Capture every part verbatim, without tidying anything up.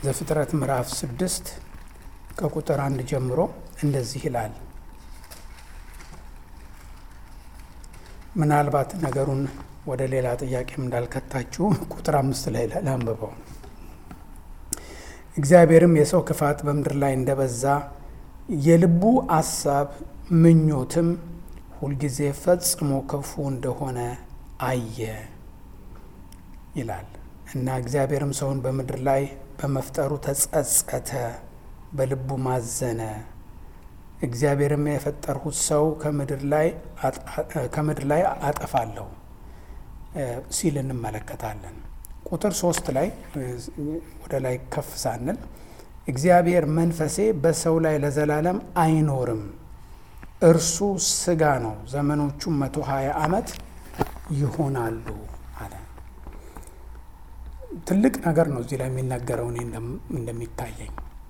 ዘፍጥረት ምዕራፍ ስድስት ከቁጥር አንድ ጀምሮ እንደዚህ ይላል። ምናልባት ነገሩን ወደ ሌላ ጥያቄም እንዳልከታችሁ ቁጥር አምስት ላይ ላንብበው። እግዚአብሔርም የሰው ክፋት በምድር ላይ እንደበዛ የልቡ አሳብ ምኞትም ሁልጊዜ ፈጽሞ ክፉ እንደሆነ አየ ይላል እና እግዚአብሔርም ሰውን በምድር ላይ በመፍጠሩ ተጸጸተ፣ በልቡ ማዘነ። እግዚአብሔርም የፈጠርሁት ሰው ከምድር ላይ ከምድር ላይ አጠፋለሁ ሲል እንመለከታለን። ቁጥር ሶስት ላይ ወደ ላይ ከፍ ሳንል እግዚአብሔር መንፈሴ በሰው ላይ ለዘላለም አይኖርም፣ እርሱ ስጋ ነው፣ ዘመኖቹም መቶ ሀያ ዓመት ይሆናሉ አለ። ትልቅ ነገር ነው እዚህ ላይ የሚነገረው። እኔ እንደሚታየኝ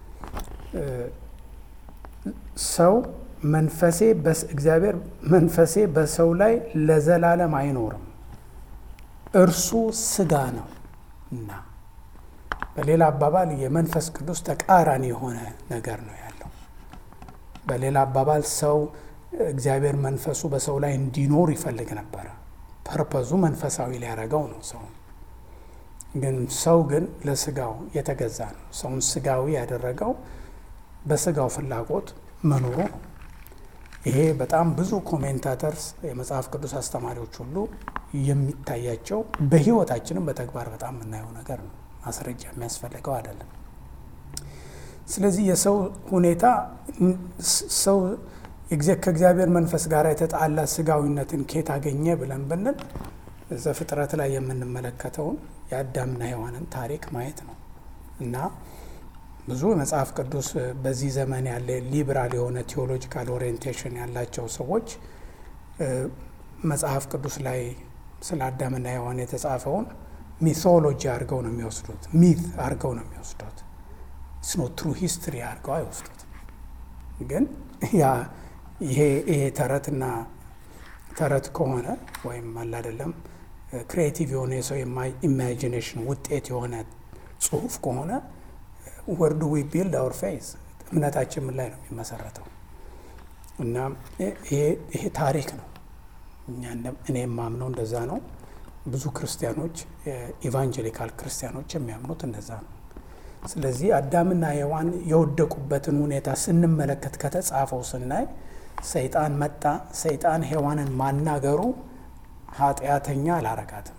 ሰው መንፈሴ እግዚአብሔር መንፈሴ በሰው ላይ ለዘላለም አይኖርም፣ እርሱ ስጋ ነው እና በሌላ አባባል የመንፈስ ቅዱስ ተቃራኒ የሆነ ነገር ነው ያለው። በሌላ አባባል ሰው እግዚአብሔር መንፈሱ በሰው ላይ እንዲኖር ይፈልግ ነበረ። ፐርፐዙ መንፈሳዊ ሊያደርገው ነው ሰው ግን ሰው ግን ለስጋው የተገዛ ነው። ሰውን ስጋዊ ያደረገው በስጋው ፍላጎት መኖሩ ነው። ይሄ በጣም ብዙ ኮሜንታተርስ የመጽሐፍ ቅዱስ አስተማሪዎች ሁሉ የሚታያቸው በሕይወታችንም በተግባር በጣም የምናየው ነገር ነው። ማስረጃ የሚያስፈልገው አይደለም። ስለዚህ የሰው ሁኔታ ሰው ከእግዚአብሔር መንፈስ ጋር የተጣላ ስጋዊነትን ኬት አገኘ ብለን ብንል ዘፍጥረት ላይ የምንመለከተውን የአዳምና ሔዋንን ታሪክ ማየት ነው እና ብዙ የመጽሐፍ ቅዱስ በዚህ ዘመን ያለ ሊብራል የሆነ ቴዎሎጂካል ኦሪየንቴሽን ያላቸው ሰዎች መጽሐፍ ቅዱስ ላይ ስለ አዳምና ሔዋን የተጻፈውን ሚቶሎጂ አድርገው ነው የሚወስዱት፣ ሚት አድርገው ነው የሚወስዱት። ስኖ ትሩ ሂስትሪ አድርገው አይወስዱት። ግን ያ ይሄ ይሄ ተረትና ተረት ከሆነ ወይም አለ አይደለም ክሪኤቲቭ የሆነ የሰው ኢማጂኔሽን ውጤት የሆነ ጽሁፍ ከሆነ ወርድ ዊ ቢልድ አወር ፌዝ እምነታችን ምን ላይ ነው የሚመሰረተው? እና ይሄ ታሪክ ነው። እኔ የማምነው እንደዛ ነው። ብዙ ክርስቲያኖች ኢቫንጀሊካል ክርስቲያኖች የሚያምኑት እንደዛ ነው። ስለዚህ አዳምና ሔዋን የወደቁበትን ሁኔታ ስንመለከት ከተጻፈው ስናይ ሰይጣን መጣ። ሰይጣን ሔዋንን ማናገሩ ኃጢአተኛ አላረጋትም።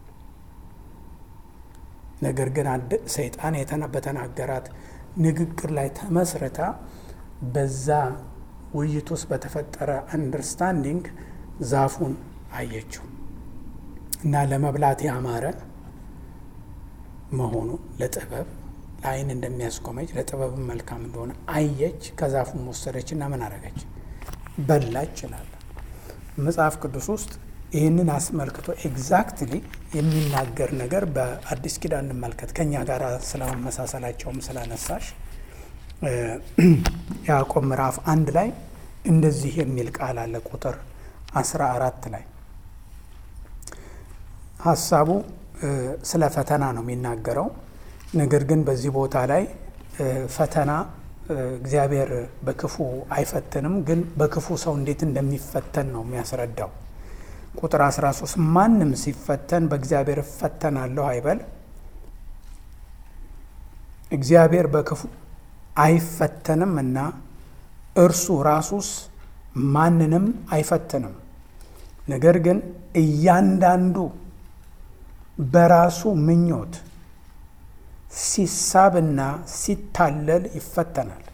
ነገር ግን ሰይጣን በተናገራት ንግግር ላይ ተመስርታ በዛ ውይይት ውስጥ በተፈጠረ አንደርስታንዲንግ ዛፉን አየችው እና ለመብላት ያማረ መሆኑ ለጥበብ ለዓይን እንደሚያስቆመች ለጥበብም መልካም እንደሆነ አየች። ከዛፉም ወሰደች እና ምን አረገች? በላች ይላል መጽሐፍ ቅዱስ ውስጥ። ይህንን አስመልክቶ ኤግዛክትሊ የሚናገር ነገር በአዲስ ኪዳን እንመልከት። ከኛ ጋር ስለመመሳሰላቸውም ስላነሳሽ ያዕቆብ ምዕራፍ አንድ ላይ እንደዚህ የሚል ቃል አለ። ቁጥር አስራ አራት ላይ ሀሳቡ ስለ ፈተና ነው የሚናገረው። ነገር ግን በዚህ ቦታ ላይ ፈተና እግዚአብሔር በክፉ አይፈትንም፣ ግን በክፉ ሰው እንዴት እንደሚፈተን ነው የሚያስረዳው። ቁጥር አስራ ሶስት ማንም ሲፈተን በእግዚአብሔር እፈተናለሁ አይበል፣ እግዚአብሔር በክፉ አይፈተንም እና እርሱ ራሱስ ማንንም አይፈትንም። ነገር ግን እያንዳንዱ በራሱ ምኞት ሲሳብና ሲታለል ይፈተናል።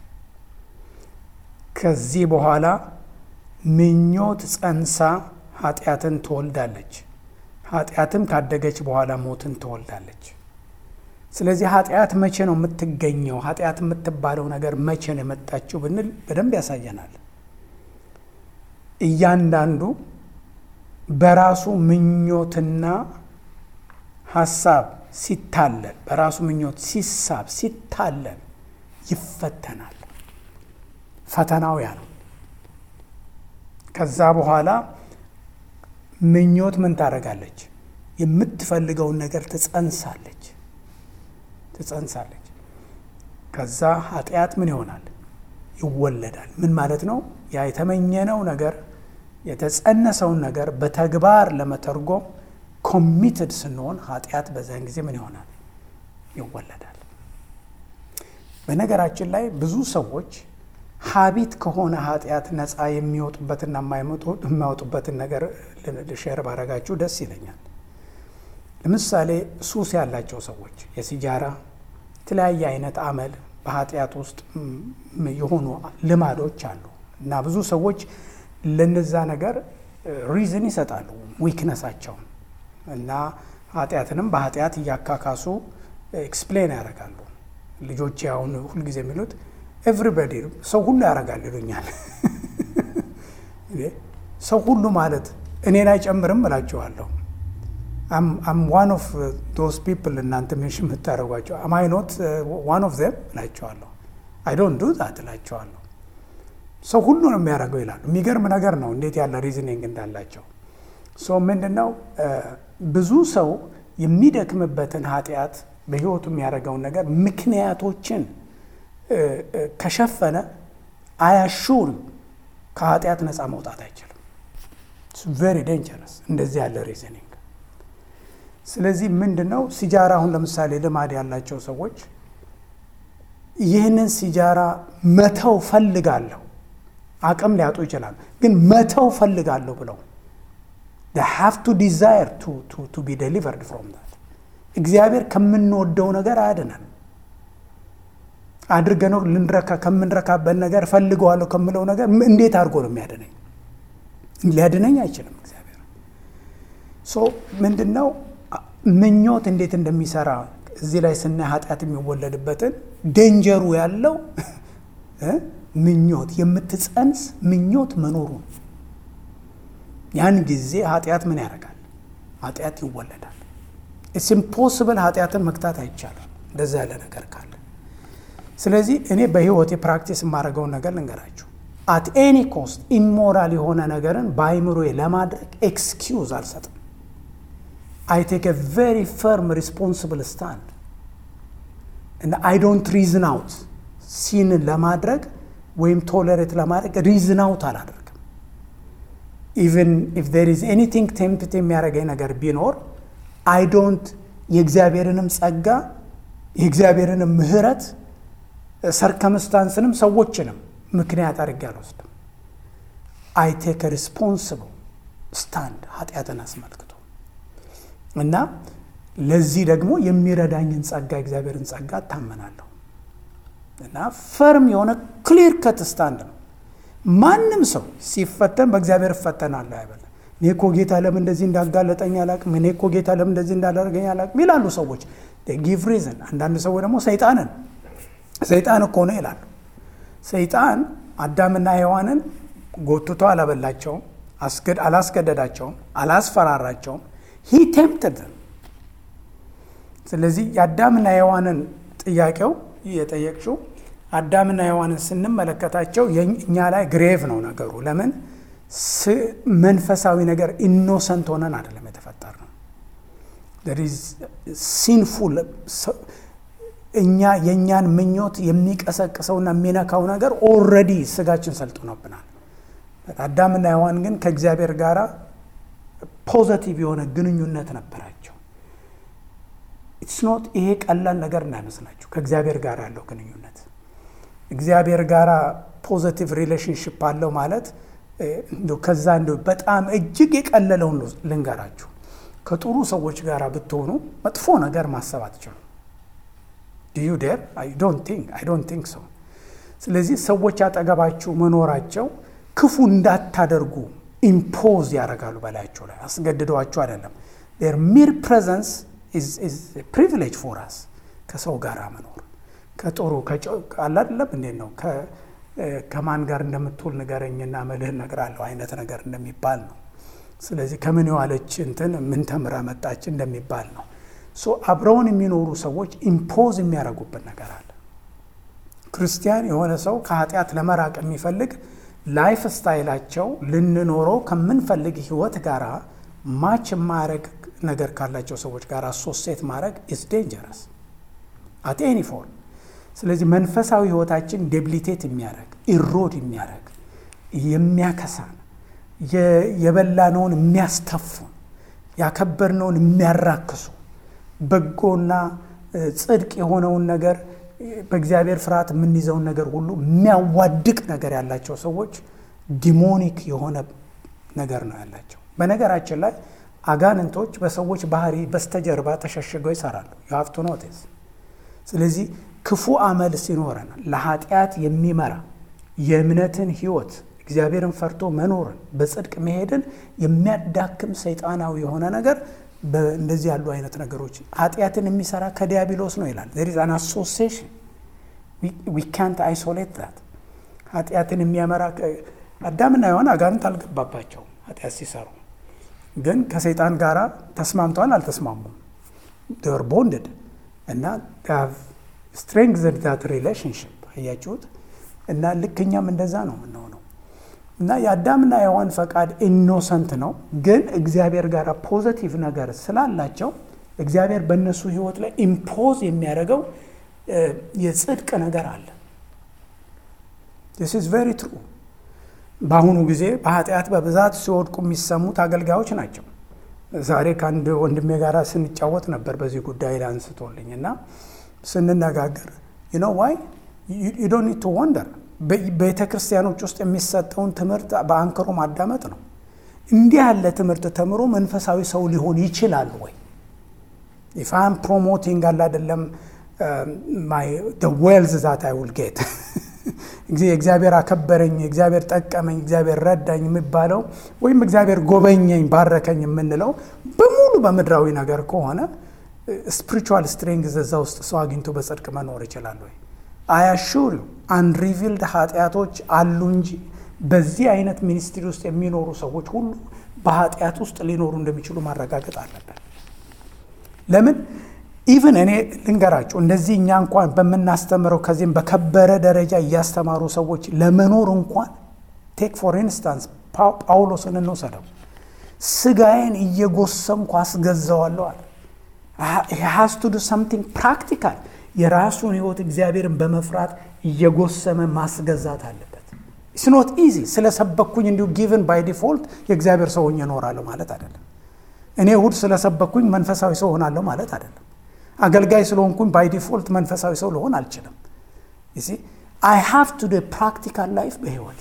ከዚህ በኋላ ምኞት ጸንሳ ኃጢአትን ትወልዳለች፣ ኃጢአትም ካደገች በኋላ ሞትን ትወልዳለች። ስለዚህ ኃጢአት መቼ ነው የምትገኘው? ኃጢአት የምትባለው ነገር መቼ ነው የመጣችው ብንል በደንብ ያሳየናል። እያንዳንዱ በራሱ ምኞትና ሐሳብ ሲታለል፣ በራሱ ምኞት ሲሳብ ሲታለል ይፈተናል። ፈተናው ያ ነው። ከዛ በኋላ ምኞት ምን ታደርጋለች? የምትፈልገውን ነገር ትጸንሳለች ትጸንሳለች። ከዛ ኃጢአት ምን ይሆናል? ይወለዳል። ምን ማለት ነው? ያ የተመኘነው ነገር የተጸነሰውን ነገር በተግባር ለመተርጎም ኮሚትድ ስንሆን ኃጢአት በዛን ጊዜ ምን ይሆናል? ይወለዳል። በነገራችን ላይ ብዙ ሰዎች ሀቢት ከሆነ ኃጢአት ነፃ የሚወጡበትና የማይወጡበትን ነገር ልሼር ባረጋችሁ ደስ ይለኛል። ለምሳሌ ሱስ ያላቸው ሰዎች የሲጃራ የተለያየ አይነት አመል በኃጢአት ውስጥ የሆኑ ልማዶች አሉ እና ብዙ ሰዎች ለነዛ ነገር ሪዝን ይሰጣሉ ዊክነሳቸውን እና ኃጢአትንም በኃጢአት እያካካሱ ኤክስፕሌን ያደርጋሉ። ልጆች አሁን ሁልጊዜ የሚሉት ኤቭሪባዲ ሰው ሁሉ ያደርጋል ይሉኛል። ሰው ሁሉ ማለት እኔን አይጨምርም እላቸዋለሁ። I'm one of those people እናንተ ሜንሽን የምታደርጓቸው am I not one of them እላቸዋለሁ። I don't do that እላቸዋለሁ። ሰው ሁሉ ነው የሚያደርገው ይላሉ። የሚገርም ነገር ነው እንዴት ያለ ሪዝኒንግ እንዳላቸው። ሶ ምንድነው ብዙ ሰው የሚደክምበትን ኃጢአት በህይወቱ የሚያደርገውን ነገር ምክንያቶችን ከሸፈነ አያሹር ከኃጢአት ነፃ መውጣት አይችልም። it's very dangerous እንደዚህ ያለ ሪዝኒንግ። ስለዚህ ምንድነው ሲጃራ አሁን ለምሳሌ ልማድ ያላቸው ሰዎች ይህንን ሲጃራ መተው ፈልጋለሁ አቅም ሊያጡ ይችላል፣ ግን መተው ፈልጋለሁ ብለው they have to desire to to to be delivered from that። እግዚአብሔር ከምንወደው ነገር አያድነን። አድርገነው ልንረካ ከምንረካበት ነገር ፈልገዋለሁ ከምለው ነገር እንዴት አድርጎ ነው የሚያድነኝ? ሊያድነኝ አይችልም እግዚአብሔር። ሶ ምንድነው ምኞት እንዴት እንደሚሰራ እዚህ ላይ ስናይ ኃጢአት የሚወለድበትን ዴንጀሩ ያለው ምኞት የምትጸንስ ምኞት መኖሩ ነው። ያን ጊዜ ኃጢአት ምን ያደርጋል? ኃጢአት ይወለዳል። it's impossible ኃጢአትን መክታት አይቻልም እንደዛ ያለ ነገር ካለ። ስለዚህ እኔ በህይወቴ ፕራክቲስ የማደርገውን ነገር ልንገራችሁ። at any cost immoral የሆነ ነገርን በአይምሮዬ ለማድረግ ኤክስኪውዝ አልሰጥም። I take a very firm responsible stand and I don't reason out sin ለማድረግ ወይም ቶለሬት ለማድረግ reason out አላደርግም። even if there is anything tempting የሚያደርገኝ ነገር ቢኖር I don't የእግዚአብሔርንም ጸጋ የእግዚአብሔርንም ምህረት ሰርከምስታንስንም ሰዎችንም ምክንያት አድርጌ አልወስድም። I take a responsible stand ኃጢአትን አስመልክቶ እና ለዚህ ደግሞ የሚረዳኝን ጸጋ እግዚአብሔርን ጸጋ ታመናለሁ እና ፈርም የሆነ ክሊር ከት ስታንድ ነው። ማንም ሰው ሲፈተን በእግዚአብሔር ፈተናለሁ አይበል። እኔ እኮ ጌታ ለምን እንደዚህ እንዳጋለጠኝ አላቅም፣ እኔ እኮ ጌታ ለምን እንደዚህ እንዳላደረገኝ አላቅም ይላሉ ሰዎች። they give reason። አንዳንድ ሰዎች ደግሞ ሰይጣንን ሰይጣን እኮ ነው ይላሉ። ሰይጣን አዳምና ሔዋንን ጎትቶ አላበላቸውም፣ አስገድ አላስገደዳቸውም፣ አላስፈራራቸውም። he tempted them። ስለዚህ የአዳምና ሔዋንን ጥያቄው የጠየቅሽው አዳምና ሔዋንን ስንመለከታቸው እኛ ላይ ግሬቭ ነው ነገሩ። ለምን መንፈሳዊ ነገር ኢኖሰንት ሆነን አይደለም የተፈጠርነው። there is sinful እኛ የኛን ምኞት የሚቀሰቅሰውና የሚነካው ነገር ኦልሬዲ ስጋችን ሰልጥኖብናል። አዳምና ሔዋን ግን ከእግዚአብሔር ጋር ፖዚቲቭ የሆነ ግንኙነት ነበራቸው። it's not ይሄ ቀላል ነገር እንዳይመስላችሁ ከእግዚአብሔር ጋር ያለው ግንኙነት። እግዚአብሔር ጋር ፖዚቲቭ ሪሌሽንሺፕ አለው ማለት እንደው ከዛ እንደው በጣም እጅግ የቀለለውን ልንገራችሁ። ከጥሩ ሰዎች ጋር ብትሆኑ መጥፎ ነገር ማሰብ አትችሉም። do you dare? I don't think I don't think so። ስለዚህ ሰዎች አጠገባችሁ መኖራቸው ክፉ እንዳታደርጉ ኢምፖዝ ያደርጋሉ በላያችሁ ላይ፣ አስገድደዋችሁ አይደለም። their mere presence is is a privilege for us። ከሰው ጋር መኖር ከጥሩ ከአላ አይደለም እንዴ ነው ከማን ጋር እንደምትውል ንገረኝና መልህ እነግራለሁ አይነት ነገር እንደሚባል ነው። ስለዚህ ከምን ይዋለች እንትን ምን ተምራ መጣች እንደሚባል ነው። ሶ አብረውን የሚኖሩ ሰዎች ኢምፖዝ የሚያደርጉበት ነገር አለ። ክርስቲያን የሆነ ሰው ከኃጢአት ለመራቅ የሚፈልግ ላይፍ ስታይላቸው ልንኖረው ከምንፈልግ ህይወት ጋራ ማች ማረግ ነገር ካላቸው ሰዎች ጋር አሶሲየት ማድረግ is dangerous at any form። ስለዚህ መንፈሳዊ ህይወታችን ዴብሊቴት የሚያደርግ ኢሮድ የሚያደርግ የሚያከሳን የበላነውን የሚያስተፉ ያከበርነውን የሚያራክሱ በጎና ጽድቅ የሆነውን ነገር በእግዚአብሔር ፍርሃት የምንይዘውን ነገር ሁሉ የሚያዋድቅ ነገር ያላቸው ሰዎች ዲሞኒክ የሆነ ነገር ነው ያላቸው። በነገራችን ላይ አጋንንቶች በሰዎች ባህሪ በስተጀርባ ተሸሽገው ይሰራሉ። you have to notice። ስለዚህ ክፉ አመል ሲኖረን ለኃጢአት የሚመራ የእምነትን ህይወት እግዚአብሔርን ፈርቶ መኖርን በጽድቅ መሄድን የሚያዳክም ሰይጣናዊ የሆነ ነገር በእንደዚህ ያሉ አይነት ነገሮች ኃጢአትን የሚሰራ ከዲያብሎስ ነው ይላል። there is an association, we, we can't isolate that። ኃጢአትን የሚያመራ አዳምና ሔዋን አጋንንት አልገባባቸው ኃጢአት ሲሰሩ፣ ግን ከሰይጣን ጋር ተስማምተዋል አልተስማሙም? they were bonded እና they have strengthened that relationship። አያችሁት? እና ልክኛም እንደዛ ነው የምንሆነው። እና የአዳምና የሔዋን ፈቃድ ኢኖሰንት ነው፣ ግን እግዚአብሔር ጋር ፖዚቲቭ ነገር ስላላቸው እግዚአብሔር በእነሱ ህይወት ላይ ኢምፖዝ የሚያደርገው የጽድቅ ነገር አለ። this is very true። በአሁኑ ጊዜ በኃጢአት በብዛት ሲወድቁ የሚሰሙት አገልጋዮች ናቸው። ዛሬ ከአንድ ወንድሜ ጋር ስንጫወት ነበር በዚህ ጉዳይ ላይ አንስቶልኝ እና ስንነጋገር you know why you, you don't need to wonder። ቤተ ክርስቲያኖች ውስጥ የሚሰጠውን ትምህርት በአንክሮ ማዳመጥ ነው። እንዲህ ያለ ትምህርት ተምሮ መንፈሳዊ ሰው ሊሆን ይችላል ወይ? if I am promoting አለ አይደለም my the wealth that I will get እግዚአብሔር አከበረኝ፣ እግዚአብሔር ጠቀመኝ፣ እግዚአብሔር ረዳኝ የሚባለው ወይም እግዚአብሔር ጎበኘኝ ባረከኝ የምንለው በሙሉ በምድራዊ ነገር ከሆነ spiritual strength እዛ ውስጥ ሰው አግኝቶ በጽድቅ መኖር ይችላል ወይ? I assure you unrevealed ኃጢአቶች አሉ እንጂ በዚህ አይነት ሚኒስትሪ ውስጥ የሚኖሩ ሰዎች ሁሉ በኃጢአት ውስጥ ሊኖሩ እንደሚችሉ ማረጋገጥ አለበት። ለምን ኢቭን እኔ ልንገራችሁ እንደዚህ እኛ እንኳን በመናስተምረው ከዚህም በከበረ ደረጃ እያስተማሩ ሰዎች ለመኖር እንኳን ቴክ ፎር ኢንስታንስ ጳውሎስን እንውሰደው። ስጋዬን እየጎሰምኩ አስገዛዋለሁ አለ። he has to do something practical። የራሱን ህይወት እግዚአብሔርን በመፍራት እየጎሰመ ማስገዛት አለበት። it's not easy። ስለሰበኩኝ እንዲሁ given by default የእግዚአብሔር ሰው ሆኜ እኖራለሁ ማለት አይደለም። እኔ እሑድ ስለሰበኩኝ መንፈሳዊ ሰው ሆናለሁ ማለት አይደለም። አገልጋይ ስለሆንኩኝ by default መንፈሳዊ ሰው ልሆን አልችልም። you see I have to do practical life በህይወት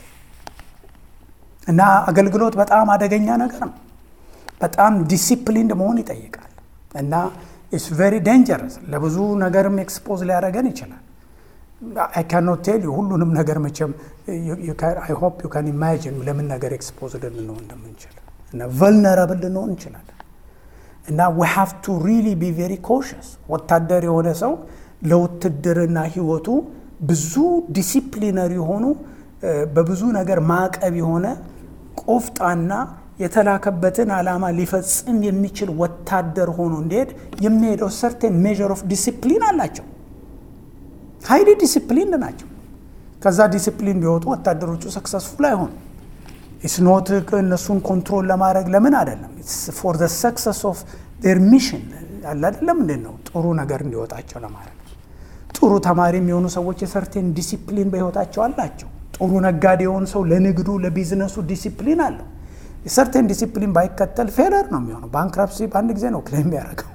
እና አገልግሎት በጣም አደገኛ ነገር ነው። በጣም ዲሲፕሊንድ መሆን ይጠይቃል እና it's very dangerous። ለብዙ ነገርም ኤክስፖዝ ሊያደርገን ይችላል። I cannot tell you ሁሉንም ነገር መቼም you, you can, I hope you can imagine ለምን ነገር ኤክስፖዝ ልንሆን እንደምንችል እና vulnerable ልንሆን እንችላለን እና we have to really be very cautious። ወታደር የሆነ ሰው ለውትድርና ህይወቱ ብዙ ዲሲፕሊነሪ የሆኑ በብዙ ነገር ማዕቀብ የሆነ ቆፍጣና የተላከበትን ዓላማ ሊፈጽም የሚችል ወታደር ሆኖ እንዲሄድ የሚሄደው certain measure of discipline አላቸው። highly disciplined ናቸው። ከዛ ዲሲፕሊን ቢወጡ ወታደሮቹ ሰክሰስፉል አይሆኑ። it's not እነሱን ኮንትሮል ለማድረግ ለምን አይደለም it's for the success of their mission አለ አይደለም እንዴ ነው ጥሩ ነገር እንዲወጣቸው ለማድረግ። ጥሩ ተማሪ የሚሆኑ ሰዎች certain discipline በህይወታቸው አላቸው። ጥሩ ነጋዴ የሆነ ሰው ለንግዱ ለቢዝነሱ ዲሲፕሊን አለው። certain discipline ባይከተል ፌለር ነው የሚሆነው። ባንክራፕሲ በአንድ ጊዜ ነው ክሌም ያደርገው።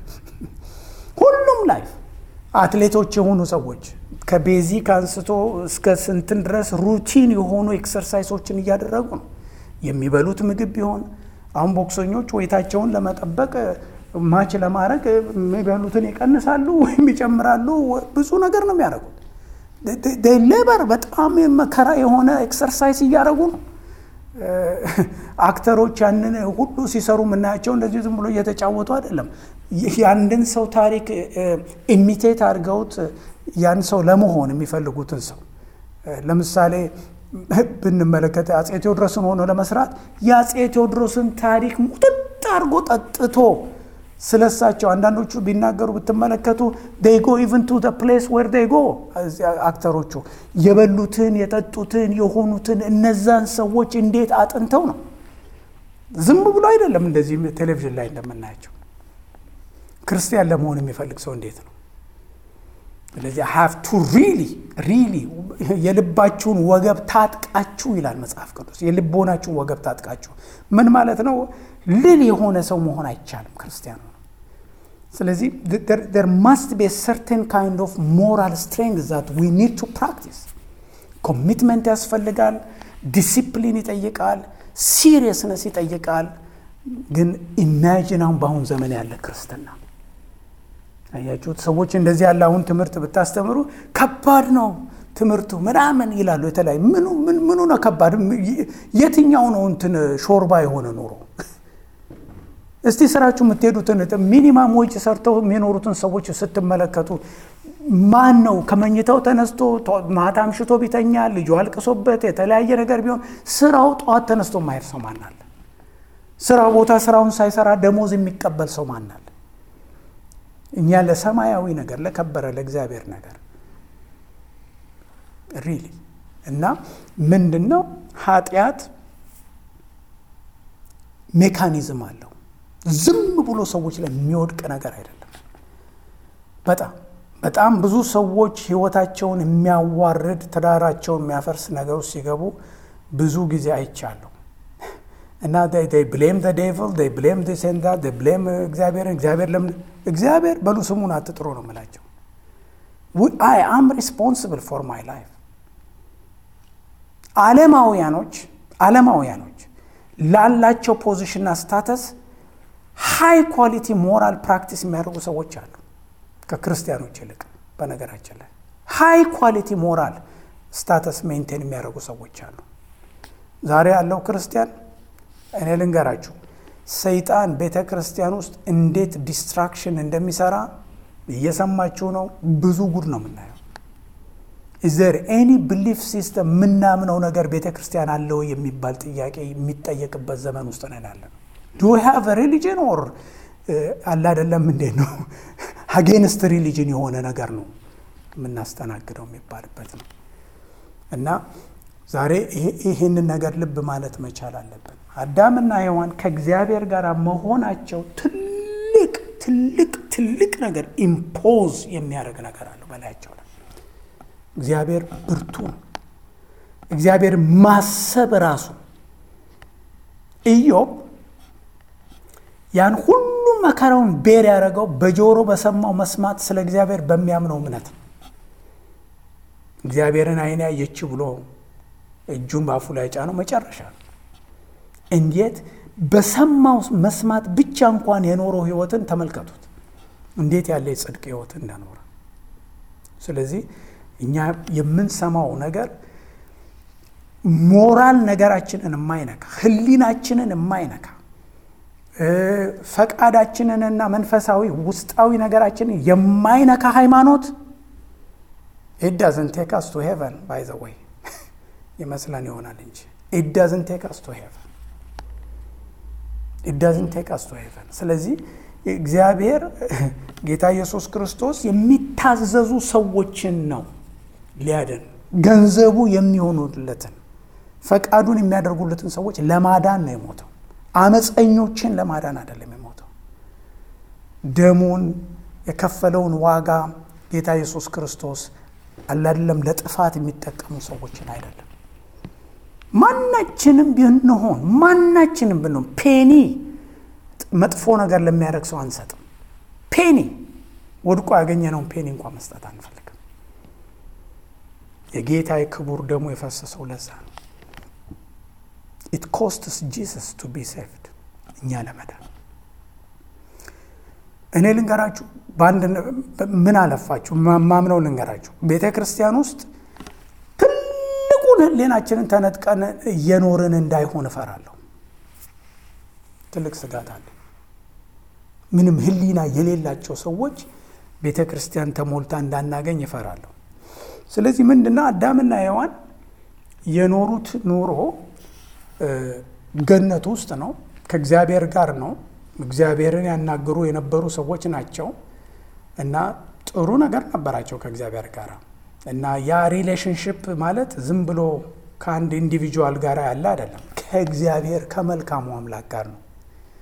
ሁሉም ላይፍ አትሌቶች የሆኑ ሰዎች ከቤዚክ አንስቶ እስከ ስንትን ድረስ ሩቲን የሆኑ ኤክሰርሳይሶችን እያደረጉ ነው። የሚበሉት ምግብ ቢሆን አሁን ቦክሰኞች ወይታቸውን ለመጠበቅ ማች ለማድረግ የሚበሉትን ይቀንሳሉ ወይም ይጨምራሉ። ብዙ ነገር ነው የሚያደርጉት። they labor በጣም መከራ የሆነ ኤክሰርሳይዝ እያደረጉ ነው። አክተሮች ያንን ሁሉ ሲሰሩ ምናያቸው እንደዚህ ዝም ብሎ እየተጫወቱ አይደለም። ያንድን ሰው ታሪክ ኢሚቴት አድርገውት ያን ሰው ለመሆን የሚፈልጉትን ሰው ለምሳሌ ብንመለከት አጼ ቴዎድሮስን ሆኖ ለመስራት የአጼ ቴዎድሮስን ታሪክ ሙጥጥ አድርጎ ጠጥቶ ስለሳቸው አንዳንዶቹ ቢናገሩ ብትመለከቱ they go even to the place where they go አክተሮቹ የበሉትን የጠጡትን የሆኑትን እነዛን ሰዎች እንዴት አጥንተው ነው። ዝም ብሎ አይደለም እንደዚህ ቴሌቪዥን ላይ እንደምናያቸው። ክርስቲያን ለመሆን የሚፈልግ ሰው እንዴት ነው ስለዚህ have to really really የልባችሁን ወገብ ታጥቃችሁ ይላል መጽሐፍ ቅዱስ። የልቦናችሁን ወገብ ታጥቃችሁ ምን ማለት ነው? ልል የሆነ ሰው መሆን አይቻልም ክርስቲያን ነው። ስለዚህ there, there must be a certain kind of moral strength that we need to practice. ኮሚትመንት ያስፈልጋል፣ ዲሲፕሊን ይጠይቃል፣ ሲሪየስነስ ይጠይቃል። ግን ኢማጂን አሁን በአሁን ዘመን ያለ ክርስትና አያችሁት? ሰዎች እንደዚህ ያለ አሁን ትምህርት ብታስተምሩ ከባድ ነው ትምህርቱ ምናምን ይላሉ። የተለያየ ምኑ ምን ምኑ ነው ከባድ? የትኛው ነው እንትን ሾርባ የሆነ ኑሮ? እስቲ ስራችሁ የምትሄዱትን ሚኒማም ወጪ ሰርተው የሚኖሩትን ሰዎች ስትመለከቱ ማን ነው ከመኝታው ተነስቶ ማታ አምሽቶ ቢተኛ ልጁ አልቅሶበት የተለያየ ነገር ቢሆን ስራው ጧት ተነስቶ ማይር ሰው ማን አለ? ስራው ቦታ ስራውን ሳይሰራ ደሞዝ የሚቀበል ሰው ማን አለ? እኛ ለሰማያዊ ነገር ለከበረ ለእግዚአብሔር ነገር ሪሊ እና ምንድነው ኃጢአት ሜካኒዝም አለው። ዝም ብሎ ሰዎች ላይ የሚወድቅ ነገር አይደለም። በጣም በጣም ብዙ ሰዎች ህይወታቸውን የሚያዋርድ ትዳራቸውን የሚያፈርስ ነገር ውስጥ ሲገቡ ብዙ ጊዜ አይቻለሁ። እና they they blame the devil, they blame this and that, they blame እግዚአብሔር እግዚአብሔር ለምን እግዚአብሔር በሉ ስሙን አትጥሩ ነው የምላቸው። I am responsible for my life. ዓለማውያኖች ዓለማውያኖች ላላቸው ፖዚሽንና ስታተስ ሃይ ኳሊቲ ሞራል ፕራክቲስ የሚያደርጉ ሰዎች አሉ ከክርስቲያኖች ይልቅ። በነገራችን ላይ ሃይ ኳሊቲ ሞራል ስታተስ ሜንቴን የሚያደርጉ ሰዎች አሉ። ዛሬ ያለው ክርስቲያን እኔ ልንገራችሁ ሰይጣን ቤተክርስቲያን ውስጥ እንዴት ዲስትራክሽን እንደሚሰራ እየሰማችሁ ነው። ብዙ ጉድ ነው የምናየው። is there any belief system ምናምነው ነገር ቤተክርስቲያን አለው የሚባል ጥያቄ የሚጠየቅበት ዘመን ውስጥ ነን ያለነው። do we have a religion or አላ አይደለም እንዴ ነው against religion የሆነ ነገር ነው የምናስተናግደው የሚባልበት ነው። እና ዛሬ ይሄንን ነገር ልብ ማለት መቻል አለብን። አዳምና ሔዋን ከእግዚአብሔር ጋር መሆናቸው ትልቅ ትልቅ ትልቅ ነገር ኢምፖዝ የሚያደርግ ነገር አለው በላያቸው ላይ። እግዚአብሔር ብርቱ ነው። እግዚአብሔር ማሰብ ራሱ ኢዮብ ያን ሁሉ መከራውን ቤር ያደረገው በጆሮ በሰማው መስማት ስለ እግዚአብሔር በሚያምነው እምነት ነው። እግዚአብሔርን አይኔ ያየች ብሎ እጁን ባፉ ላይ ጫነው መጨረሻ ነው። እንዴት በሰማው መስማት ብቻ እንኳን የኖረው ህይወትን ተመልከቱት፣ እንዴት ያለ የጽድቅ ህይወት እንደኖረ። ስለዚህ እኛ የምንሰማው ነገር ሞራል ነገራችንን የማይነካ ህሊናችንን የማይነካ ፈቃዳችንንና መንፈሳዊ ውስጣዊ ነገራችንን የማይነካ ሃይማኖት it doesn't take us to heaven by the way ይመስላል ይሆናል እንጂ it doesn't take us to heaven it doesn't take us to heaven። ስለዚህ እግዚአብሔር ጌታ ኢየሱስ ክርስቶስ የሚታዘዙ ሰዎችን ነው ሊያድን ገንዘቡ የሚሆኑለትን ፈቃዱን የሚያደርጉለትን ሰዎች ለማዳን ነው የሞተው። አመፀኞችን ለማዳን አይደለም የሞተው። ደሙን የከፈለውን ዋጋ ጌታ ኢየሱስ ክርስቶስ አይደለም ለጥፋት የሚጠቀሙ ሰዎችን አይደለም። ማናችንም ቢሆን ማናችንም ብንሆን ፔኒ መጥፎ ነገር ለሚያደርግ ሰው አንሰጥም። ፔኒ ወድቆ ያገኘነውን ፔኒ እንኳን መስጠት አንፈልግም። የጌታዬ ክቡር ደሙ የፈሰሰው ለዛ ነው። it costs Jesus to be saved እኛ ለመዳን። እኔ ልንገራችሁ ባንድ ምን አለፋችሁ ማምነው ልንገራችሁ ቤተክርስቲያን ውስጥ ትልቁን ህሊናችንን ተነጥቀን እየኖርን እንዳይሆን እፈራለሁ። ትልቅ ስጋት አለ። ምንም ህሊና የሌላቸው ሰዎች ቤተክርስቲያን ተሞልታ እንዳናገኝ እፈራለሁ። ስለዚህ ምንድነው አዳምና ሔዋን የኖሩት ኑሮ ገነት ውስጥ ነው፣ ከእግዚአብሔር ጋር ነው። እግዚአብሔርን ያናገሩ የነበሩ ሰዎች ናቸው እና ጥሩ ነገር ነበራቸው ከእግዚአብሔር ጋር። እና ያ ሪሌሽንሺፕ ማለት ዝም ብሎ ከአንድ ኢንዲቪጁዋል ጋር ያለ አይደለም፣ ከእግዚአብሔር ከመልካሙ አምላክ ጋር ነው።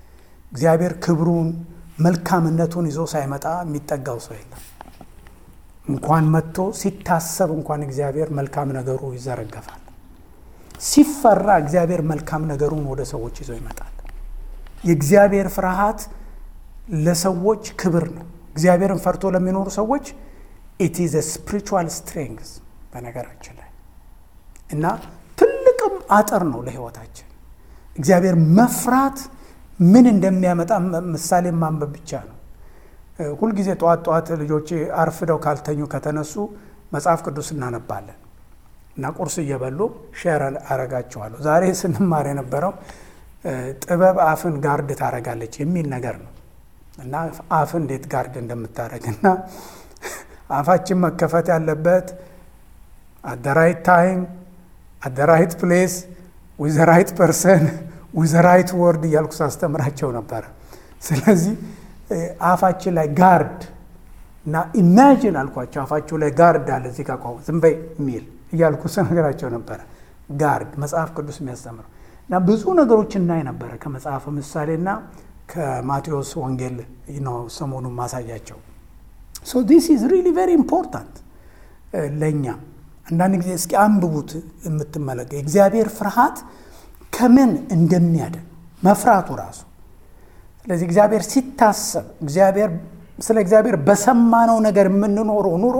እግዚአብሔር ክብሩን መልካምነቱን ይዞ ሳይመጣ የሚጠጋው ሰው የለም። እንኳን መጥቶ ሲታሰብ እንኳን እግዚአብሔር መልካም ነገሩ ይዘረገፋል። ሲፈራ እግዚአብሔር መልካም ነገሩን ወደ ሰዎች ይዞ ይመጣል። የእግዚአብሔር ፍርሃት ለሰዎች ክብር ነው። እግዚአብሔርን ፈርቶ ለሚኖሩ ሰዎች it is a spiritual strength በነገራችን ላይ እና ትልቅም አጥር ነው ለህይወታችን። እግዚአብሔር መፍራት ምን እንደሚያመጣ ምሳሌ ማንበብ ብቻ ነው። ሁል ጊዜ ጧት ጧት ልጆቼ አርፍደው ካልተኙ ከተነሱ መጽሐፍ ቅዱስ እናነባለን እና ቁርስ እየበሉ ሼር አረጋቸዋለሁ። ዛሬ ስንማር የነበረው ጥበብ አፍን ጋርድ ታረጋለች የሚል ነገር ነው እና አፍ እንዴት ጋርድ እንደምታረግና አፋችን መከፈት ያለበት at the right time at the right place with the right person with the right word እያልኩ ሳስተምራቸው ነበር። ስለዚህ አፋችን ላይ ጋርድ እና ኢማጂን አልኳቸው አፋቸው ላይ ጋርድ አለ እዚህ ጋር ቆም ዝም በይ የሚል እያልኩ ስነግራቸው ነበር። ጋርድ መጽሐፍ ቅዱስ የሚያስተምረው እና ብዙ ነገሮች እናይ ነበር ከመጽሐፍ ምሳሌና ከማቴዎስ ወንጌል ነው ሰሞኑን ማሳያቸው። so this is really very important ለኛ አንዳንድ ጊዜ እስኪ አንብቡት የምትመለከቱ እግዚአብሔር ፍርሃት ከምን እንደሚያድን መፍራቱ ራሱ። ስለዚህ እግዚአብሔር ሲታሰብ እግዚአብሔር ስለ እግዚአብሔር በሰማነው ነገር የምንኖረው ኑሮ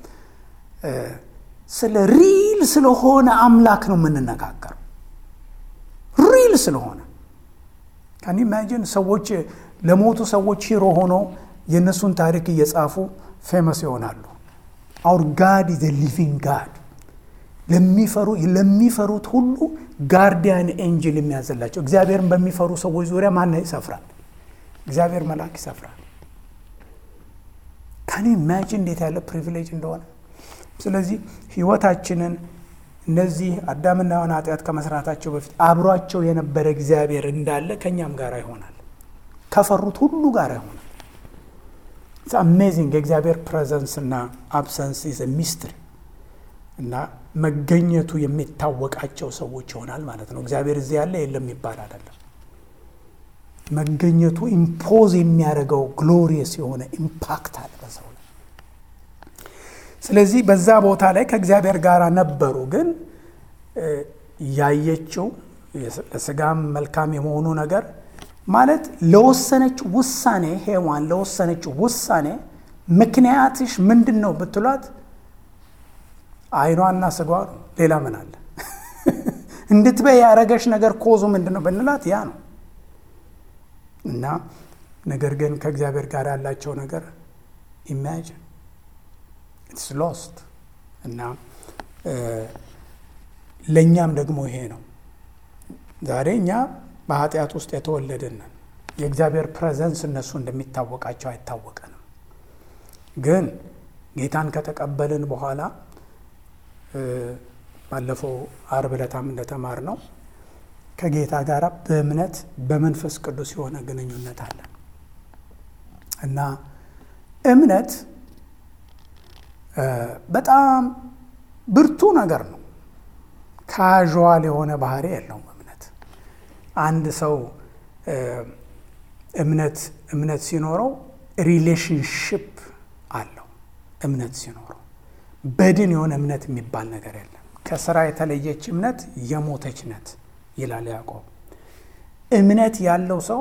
ስለ ሪል ስለሆነ አምላክ ነው የምንነጋገረው። ሪል ስለሆነ can you imagine ሰዎች ለሞቱ ሰዎች ሂሮ ሆኖ የነሱን ታሪክ እየጻፉ ፌመስ ይሆናሉ። our God is a living God ለሚፈሩ ለሚፈሩት ሁሉ ጋርዲያን ኤንጅል የሚያዘላቸው እግዚአብሔርን በሚፈሩ ሰዎች ዙሪያ ማን ይሰፍራል? እግዚአብሔር መልአክ ይሰፍራል። can you imagine እንዴት ያለ ፕሪቪሌጅ እንደሆነ። ስለዚህ ህይወታችንን እነዚህ አዳምና ሔዋን ኃጢአት ከመስራታቸው በፊት አብሯቸው የነበረ እግዚአብሔር እንዳለ ከኛም ጋር ይሆናል፣ ከፈሩት ሁሉ ጋር ይሆናል። it's amazing የእግዚአብሔር ፕሬዘንስ እና አብሰንስ is a mystery እና መገኘቱ የሚታወቃቸው ሰዎች ይሆናል ማለት ነው። እግዚአብሔር እዚህ ያለ የለም ይባል አይደለም። መገኘቱ ኢምፖዝ የሚያደርገው ግሎሪየስ የሆነ ኢምፓክት አለ በሰው ላይ። ስለዚህ በዛ ቦታ ላይ ከእግዚአብሔር ጋር ነበሩ። ግን ያየችው ለስጋም መልካም የመሆኑ ነገር ማለት ለወሰነች ውሳኔ ሔዋን ለወሰነች ውሳኔ ምክንያትሽ ምንድነው ብትሏት አይኗና ስጋዋ ሌላ ምን አለ እንድትበይ ያረጋሽ ነገር ኮዙ ምንድነው ብንላት ያ ነው። እና ነገር ግን ከእግዚአብሔር ጋር ያላቸው ነገር imagine it's lost እና ለኛም ደግሞ ይሄ ነው። ዛሬ እኛ በኃጢአት ውስጥ የተወለድን የእግዚአብሔር ፕሬዘንስ እነሱ እንደሚታወቃቸው አይታወቀንም። ግን ጌታን ከተቀበልን በኋላ ባለፈው ዓርብ ዕለታም እንደተማር ነው ከጌታ ጋር በእምነት በመንፈስ ቅዱስ የሆነ ግንኙነት አለ እና እምነት በጣም ብርቱ ነገር ነው። ካዥዋል የሆነ ባህሪ የለውም እምነት። አንድ ሰው እምነት እምነት ሲኖረው ሪሌሽንሺፕ አለው። እምነት ሲኖረው በድን የሆነ እምነት የሚባል ነገር የለም። ከስራ የተለየች እምነት የሞተች ነት ይላል ያዕቆብ። እምነት ያለው ሰው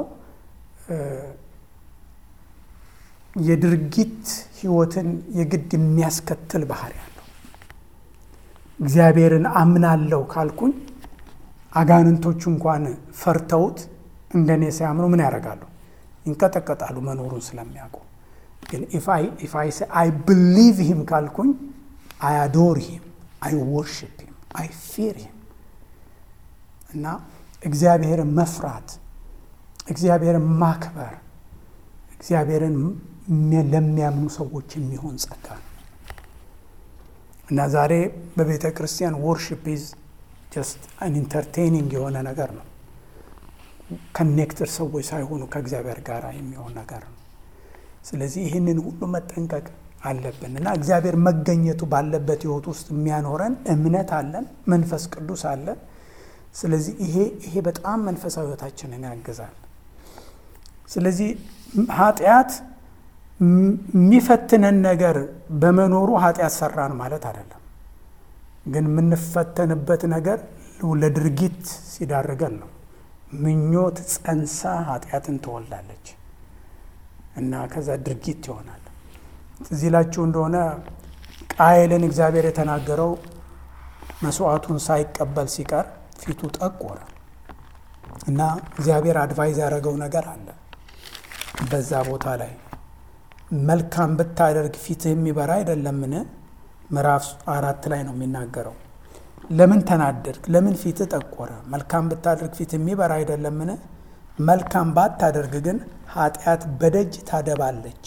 የድርጊት ህይወትን የግድ የሚያስከትል ባህሪ ያለው። እግዚአብሔርን አምናለሁ ካልኩኝ አጋንንቶቹ እንኳን ፈርተውት እንደኔ ሲያምኑ ምን ያደርጋሉ? ይንቀጠቀጣሉ መኖሩን ስለሚያውቁ። ግን if I if I say I believe him ካልኩኝ I adore him, I worship him, I fear him እና እግዚአብሔርን መፍራት እግዚአብሔርን ማክበር እግዚአብሔርን ለሚያምኑ ሰዎች የሚሆን ጸጋ ነው። እና ዛሬ በቤተ ክርስቲያን worship is just an entertaining የሆነ ነገር ነው። connected ሰዎች ሳይሆኑ ከእግዚአብሔር ጋር የሚሆን ነገር ነው። ስለዚህ ይህንን ሁሉ መጠንቀቅ አለብን እና እግዚአብሔር መገኘቱ ባለበት ህይወት ውስጥ የሚያኖረን እምነት አለን፣ መንፈስ ቅዱስ አለን። ስለዚህ ይሄ ይሄ በጣም መንፈሳዊ ህይወታችንን ያግዛል። ስለዚህ ኃጢአት የሚፈትነን ነገር በመኖሩ ኃጢአት ሰራን ማለት አይደለም። ግን የምንፈተንበት ነገር ለድርጊት ሲዳርገን ነው። ምኞት ጸንሳ ኃጢአትን ትወልዳለች እና ከዛ ድርጊት ይሆናል። እዚህ ላችሁ እንደሆነ ቃየልን እግዚአብሔር የተናገረው መስዋዕቱን ሳይቀበል ሲቀር ፊቱ ጠቆረ እና እግዚአብሔር አድቫይዝ ያደረገው ነገር አለ በዛ ቦታ ላይ። መልካም ብታደርግ ፊትህ የሚበራ አይደለምን? ምዕራፍ አራት ላይ ነው የሚናገረው። ለምን ተናደድክ? ለምን ፊትህ ጠቆረ? መልካም ብታደርግ ፊትህ የሚበራ አይደለምን? መልካም ባታደርግ ግን ኃጢአት በደጅ ታደባለች፣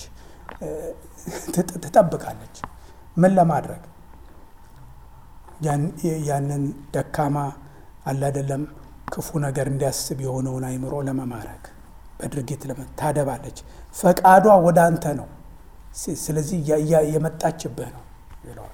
ትጠብቃለች። ምን ለማድረግ? ያንን ደካማ አለ አይደለም ክፉ ነገር እንዲያስብ የሆነውን አይምሮ ለመማረክ በድርጊት ለምን ታደባለች። ፈቃዷ ወደ አንተ ነው፣ ስለዚህ የመጣችብህ ነው ይለዋል።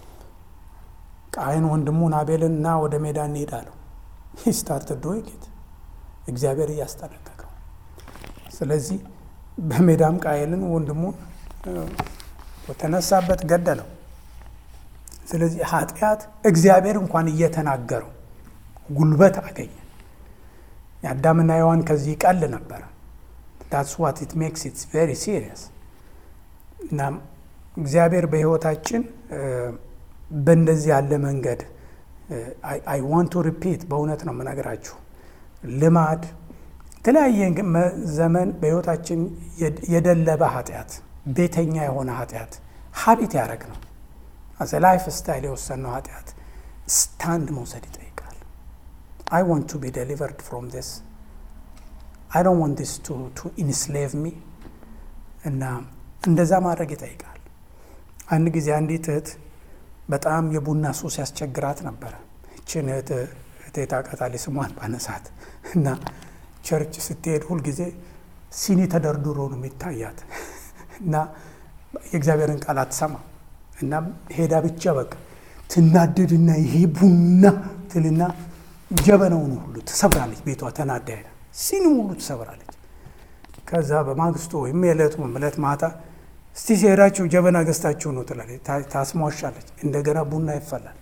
ቃየን ወንድሙን አቤልን ና ወደ ሜዳ እንሄዳለሁ ስታርት ዶይት እግዚአብሔር እያስጠነቀቀው። ስለዚህ በሜዳም ቃየልን ወንድሙን ተነሳበት፣ ገደለው። ስለዚህ ኃጢአት እግዚአብሔር እንኳን እየተናገረው ጉልበት አገኘ። የአዳምና ሔዋን ከዚህ ይቀል ነበረ። that's what it makes it very serious። እና እግዚአብሔር በሕይወታችን በእንደዚህ ያለ መንገድ I want to repeat በእውነት ነው የምነግራችሁ፣ ልማድ የተለያየ ዘመን በሕይወታችን የደለበ ኃጢአት፣ ቤተኛ የሆነ ኃጢአት ሀቢት ያደረግ ነው as a life style የወሰነው ኃጢአት ስታንድ መውሰድ ይጠይቃል። I want to be delivered from this. I don't want this to to enslave me። እና እንደዛ ማድረግ ይጠይቃል። አንድ ጊዜ አንዲት እህት በጣም የቡና ሱስ ያስቸግራት ነበር። እቺን እህት እህቴ ታውቃታለች ስሟን ባነሳት እና ቸርች ስትሄድ ሁል ጊዜ ሲኒ ተደርድሮ ነው የሚታያት እና የእግዚአብሔርን ቃል አትሰማ እና ሄዳ ብቻ በቃ ትናደድና ይሄ ቡና ትልና ጀበናውን ሁሉ ትሰብራለች። ቤቷ ተናዳ ሄዳ ሲኒ ሁሉ ትሰብራለች። ከዛ በማግስቱ ወይም የዕለቱ ዕለት ማታ እስቲ ሲሄዳችሁ ጀበና ገዝታችሁ ነው ትላለች። ታስሟሻለች። እንደገና ቡና ይፈላል።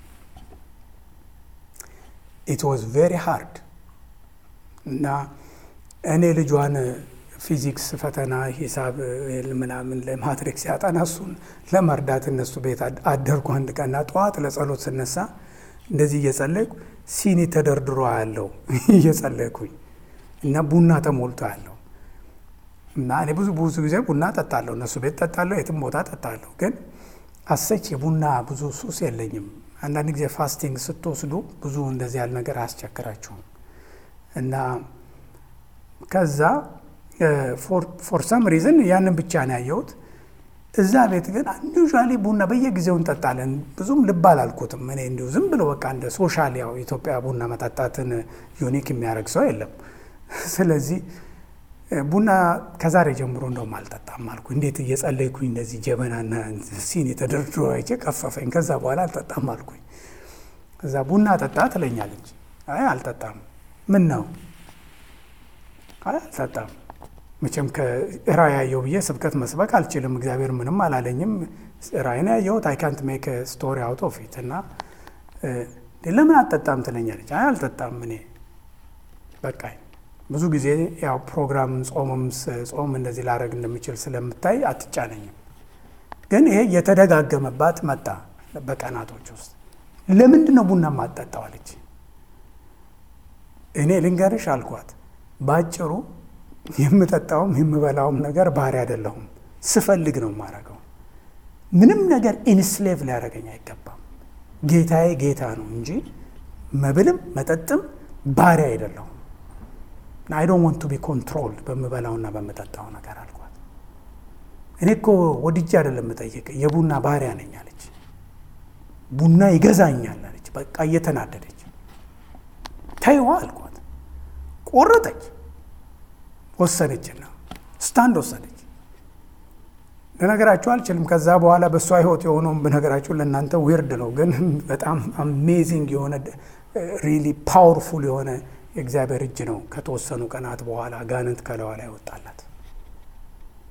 it was very hard። እና እኔ ልጇን ፊዚክስ ፈተና ሂሳብ ምናምን ለማትሪክስ ያጠና እሱን ለመርዳት እነሱ ቤት አደርኩ። አንድ ቀን ጠዋት ለጸሎት ስነሳ እንደዚህ እየጸለይኩ ሲኒ ተደርድሮ ያለው እየጸለይኩኝ እና ቡና ተሞልቶ ያለው እና እኔ ብዙ ብዙ ጊዜ ቡና ጠጣለሁ፣ እነሱ ቤት ጠጣለሁ፣ የትም ቦታ ጠጣለሁ። ግን አሰች የቡና ብዙ ሱስ የለኝም። አንዳንድ ጊዜ ፋስቲንግ ስትወስዱ ብዙ እንደዚህ ያለ ነገር አያስቸግራችሁም። እና ከዛ ፎር ሰም ሪዝን ያንን ብቻ ነው ያየሁት። እዛ ቤት ግን አንዱሻሊ ቡና በየጊዜው እንጠጣለን። ብዙም ልብ አላልኩትም እኔ እንዲሁ ዝም ብሎ በቃ እንደ ሶሻል ያው ኢትዮጵያ ቡና መጠጣትን ዩኒክ የሚያደርግ ሰው የለም። ስለዚህ ቡና ከዛሬ ጀምሮ እንደውም አልጠጣም አልኩ። እንዴት እየጸለይኩኝ እንደዚህ ጀበናና ሲኒ ተደርድሮ አይቼ ከፈፈኝ። ከዛ በኋላ አልጠጣም አልኩኝ። ከዛ ቡና ጠጣ ትለኛለች። አይ አልጠጣም። ምን ነው? አይ አልጠጣም። መቼም ከራእይ ያየው ብዬ ስብከት መስበክ አልችልም። እግዚአብሔር ምንም አላለኝም። ራእይ ነው ያየሁት። አይ ካንት ሜክ ስቶሪ አውት ኦፍ ኢት። እና ለምን አልጠጣም ትለኛለች። አይ አልጠጣም እኔ በቃ ብዙ ጊዜ ያው ፕሮግራም ጾምም ጾም እንደዚህ ላረግ እንደምችል ስለምታይ አትጫነኝም። ግን ይሄ የተደጋገመባት መጣ በቀናቶች ውስጥ። ለምንድን ነው ቡና ማጠጣው አለች። እኔ ልንገርሽ አልኳት፣ ባጭሩ የምጠጣውም የምበላውም ነገር ባህሪ አይደለሁም። ስፈልግ ነው የማረገው። ምንም ነገር ኢንስሌቭ ሊያደርገኝ አይገባም። ጌታዬ ጌታ ነው እንጂ መብልም መጠጥም ባህሪ አይደለሁም። I don't want to be controlled በምበላውና በምጠጣው ነገር አልኳት። እኔ እኮ ወድጄ አይደለም የምጠይቅ የቡና ባህሪያ ነኝ አለች። ቡና ይገዛኛል አለች። በቃ እየተናደደች ታይዋ አልኳት። ቆረጠች፣ ወሰነችና ስታንድ ወሰነች። ለነገራችሁ አልችልም። ከዛ በኋላ በሷ ህይወት የሆነው በነገራችሁ ለእናንተ ዊርድ ነው፣ ግን በጣም አሜዚንግ የሆነ ሪሊ ፓወርፉል የሆነ የእግዚአብሔር እጅ ነው። ከተወሰኑ ቀናት በኋላ ጋንንት ከለዋ ላይ ወጣላት።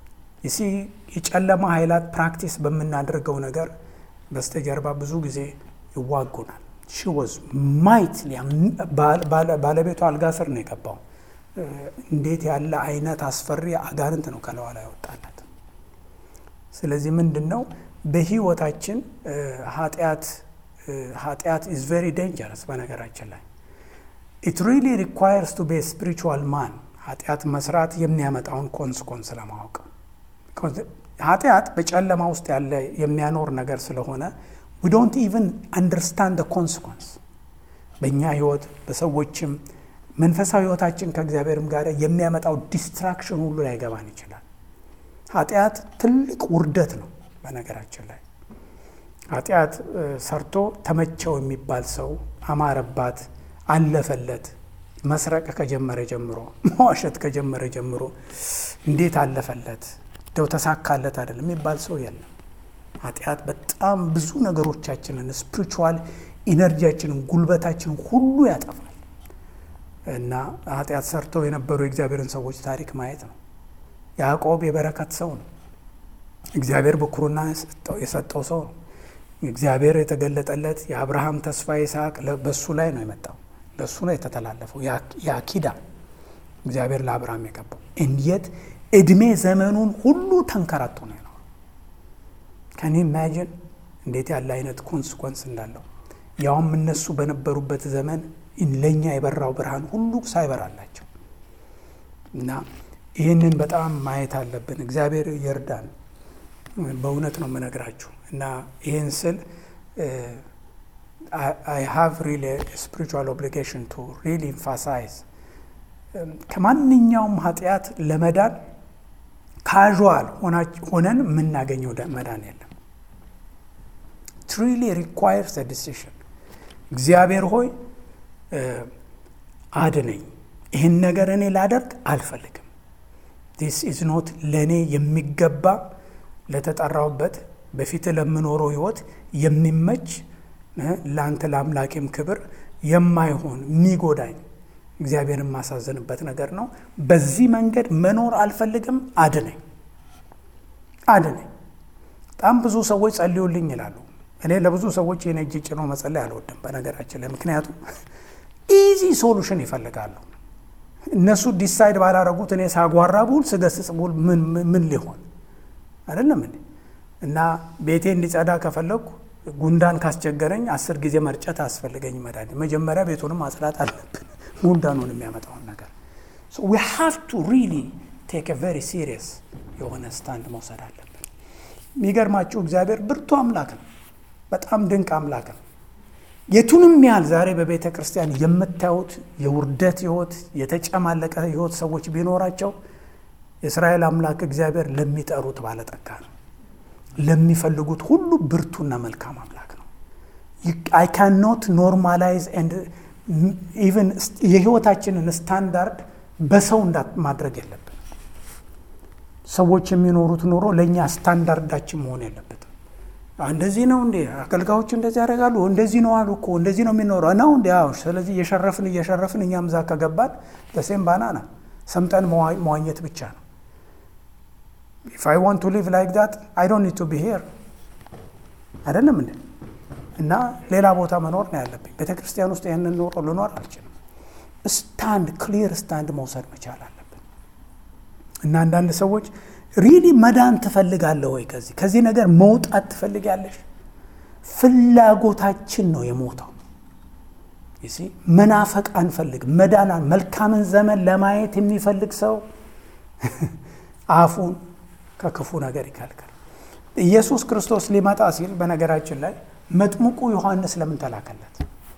ይሲ የጨለማ ኃይላት ፕራክቲስ በምናደርገው ነገር በስተጀርባ ብዙ ጊዜ ይዋጉናል። she was mightily ባለቤቱ አልጋ ስር ነው የገባው። እንዴት ያለ አይነት አስፈሪ አጋንንት ነው ከለዋ ላይ ያወጣላት። ስለዚህ ምንድነው በህይወታችን ኃጢአት ኃጢአት is very dangerous በነገራችን ላይ it really requires to be a spiritual man ኃጢአት መስራት የሚያመጣውን ኮንስኮንስ ለማወቅ ኃጢአት በጨለማ ውስጥ ያለ የሚያኖር ነገር ስለሆነ we don't even understand the consequence በእኛ ህይወት በሰዎችም መንፈሳዊ ህይወታችን ከእግዚአብሔርም ጋር የሚያመጣው ዲስትራክሽን ሁሉ ላይ ገባን ይችላል። ኃጢአት ትልቅ ውርደት ነው በነገራችን ላይ። ኃጢአት ሰርቶ ተመቸው የሚባል ሰው አማረባት አለፈለት መስረቅ ከጀመረ ጀምሮ መዋሸት ከጀመረ ጀምሮ እንዴት አለፈለት ደው ተሳካለት አይደለም የሚባል ሰው የለም። ኃጢአት በጣም ብዙ ነገሮቻችንን ስፒሪቹዋል ኢነርጂያችንን ጉልበታችንን ሁሉ ያጠፋል። እና ኃጢአት ሰርተው የነበሩ የእግዚአብሔርን ሰዎች ታሪክ ማየት ነው። ያዕቆብ የበረከት ሰው ነው። እግዚአብሔር በኩሩና የሰጠው ሰው ነው። እግዚአብሔር የተገለጠለት የአብርሃም ተስፋ ይስሐቅ በሱ ላይ ነው የመጣው። ለሱ ነው የተተላለፈው ያ ኪዳን እግዚአብሔር ለአብርሃም የገባው። እንዴት እድሜ ዘመኑን ሁሉ ተንከራቶ ነው ነው ከኔ ኢማጂን እንዴት ያለ አይነት ኮንሲኩዌንስ እንዳለው ያውም እነሱ በነበሩበት ዘመን ለኛ የበራው ብርሃን ሁሉ ሳይበራላቸው እና ይሄንን በጣም ማየት አለብን። እግዚአብሔር ይርዳን በእውነት ነው የምነግራችሁ። እና ይሄን ስል I have really a spiritual obligation to really emphasize ከማንኛውም ኃጢአት ለመዳን ካዥዋል ሆነን የምናገኘው መዳን የለም። it really requires a decision እግዚአብሔር ሆይ አድነኝ ይሄን ነገር እኔ ላደርግ አልፈልግም this is not ለኔ የሚገባ ለተጠራውበት በፊት ለምኖረው ህይወት የሚመች ላንተ ለአምላኬም ክብር የማይሆን የሚጎዳኝ እግዚአብሔርን ማሳዘንበት ነገር ነው። በዚህ መንገድ መኖር አልፈልግም አድነኝ አድነኝ። በጣም ብዙ ሰዎች ጸልዩልኝ ይላሉ። እኔ ለብዙ ሰዎች የኔ እጅ ጭኖ መጸለይ አልወድም በነገራችን ላይ። ምክንያቱም ኢዚ ሶሉሽን ይፈልጋሉ። እነሱ ዲሳይድ ባላረጉት እኔ ሳጓራቡል ስገስጽቡል ምን ምን ሊሆን አይደለም እንዴ? እና ቤቴ እንዲጸዳ ከፈለኩ ጉንዳን ካስቸገረኝ አስር ጊዜ መርጨት አስፈልገኝ መዳን መጀመሪያ ቤቱንም ማጽዳት አለብን ጉንዳኑን የሚያመጣው ነገር። so we have to really take a very serious የሆነ ስታንድ መውሰድ አለብን። የሚገርማችሁ እግዚአብሔር ብርቱ አምላክ ነው። በጣም ድንቅ አምላክ ነው። የቱንም ያህል ዛሬ በቤተ ክርስቲያን የምታዩት የውርደት ህይወት የተጨማለቀ ህይወት ሰዎች ቢኖራቸው የእስራኤል አምላክ እግዚአብሔር ለሚጠሩት ባለጠጋ ነው። ለሚፈልጉት ሁሉ ብርቱና መልካም አምላክ ነው። I cannot normalize and even የህይወታችንን ስታንዳርድ በሰው እንዳት ማድረግ የለብንም። ሰዎች የሚኖሩት ኑሮ ለኛ ስታንዳርዳችን መሆን የለበትም። እንደዚህ ነው እንዴ አገልጋዮች እንደዚህ ያደርጋሉ እንደዚህ ነው አሉ እኮ እንደዚህ ነው የሚኖረው ነው እንዴ? አዎ። ስለዚህ እየሸረፍን እየሸረፍን እኛም ዛ ከገባን ለሴም ባናና ሰምጠን መዋኘት ብቻ ነው። if I want to live like that I don't need to be here አይደለም እንዴ? እና ሌላ ቦታ መኖር ነው ያለብኝ። ቤተክርስቲያን ውስጥ ያንን ኑሮ ልኖር አልችልም። ስታንድ ክሊር ስታንድ መውሰድ መቻል አለብን። እና አንዳንድ ሰዎች ሪሊ መዳን ትፈልጋለህ ወይ ከዚህ ከዚህ ነገር መውጣት ትፈልጋለሽ? ፍላጎታችን ነው የሞተው። you see መናፈቅ አንፈልግ መዳን መልካምን ዘመን ለማየት የሚፈልግ ሰው አፉን ከክፉ ነገር ይከልከል። ኢየሱስ ክርስቶስ ሊመጣ ሲል በነገራችን ላይ መጥምቁ ዮሐንስ ለምን ተላከለት?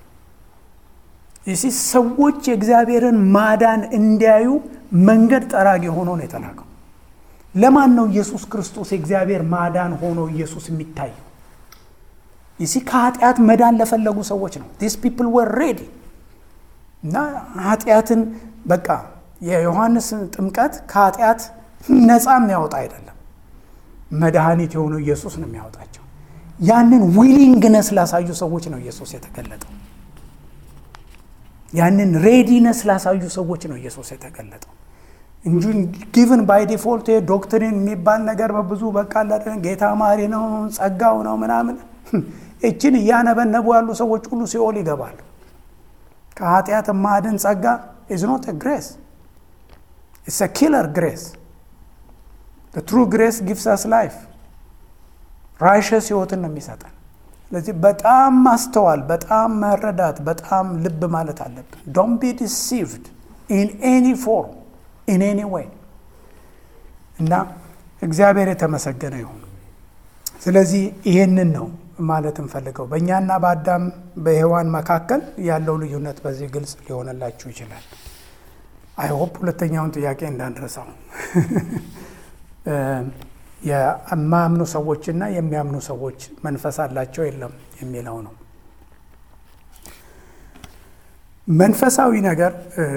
ይህ ሰዎች የእግዚአብሔርን ማዳን እንዲያዩ መንገድ ጠራጊ ሆኖ ነው የተላከው። ለማን ነው ኢየሱስ ክርስቶስ የእግዚአብሔር ማዳን ሆኖ ኢየሱስ የሚታየው? ይህ ከኃጢአት መዳን ለፈለጉ ሰዎች ነው። these people were ready እና ኃጢአትን በቃ የዮሐንስ ጥምቀት ከኃጢአት ነፃ የሚያወጣ አይደለም። መድኃኒት የሆነው ኢየሱስ ነው የሚያወጣቸው። ያንን ዊሊንግነስ ላሳዩ ሰዎች ነው ኢየሱስ የተገለጠው። ያንን ሬዲነስ ላሳዩ ሰዎች ነው ኢየሱስ የተገለጠው። እንጂ ጊቭን ባይ ዲፎልት ዶክትሪን የሚባል ነገር በብዙ በቃ ጌታ ማሪ ነው ጸጋው ነው ምናምን እችን እያነበነቡ ያሉ ሰዎች ሁሉ ሲኦል ይገባሉ። ከኃጢአት ማድን ጸጋ is not a grace, it's a killer grace. The true grace gives us life, righteous ህይወትን ነው የሚሰጠን። ስለዚህ በጣም ማስተዋል፣ በጣም መረዳት፣ በጣም ልብ ማለት አለብን። Don't be deceived in any form, in any way. እና እግዚአብሔር የተመሰገነ ይሁን። ስለዚህ ይሄንን ነው ማለት እንፈልገው። በእኛና በአዳም በሔዋን መካከል ያለው ልዩነት በዚህ ግልጽ ሊሆንላችሁ ይችላል። አይ ሆፕ ሁለተኛውን ጥያቄ እንዳንረሳው የማያምኑ ሰዎችና የሚያምኑ ሰዎች መንፈስ አላቸው የለም የሚለው ነው። መንፈሳዊ ነገር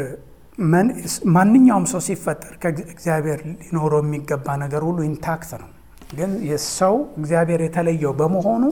ማንኛውም ሰው ሲፈጠር ከእግዚአብሔር ሊኖረው የሚገባ ነገር ሁሉ ኢንታክት ነው። ግን የሰው እግዚአብሔር የተለየው በመሆኑ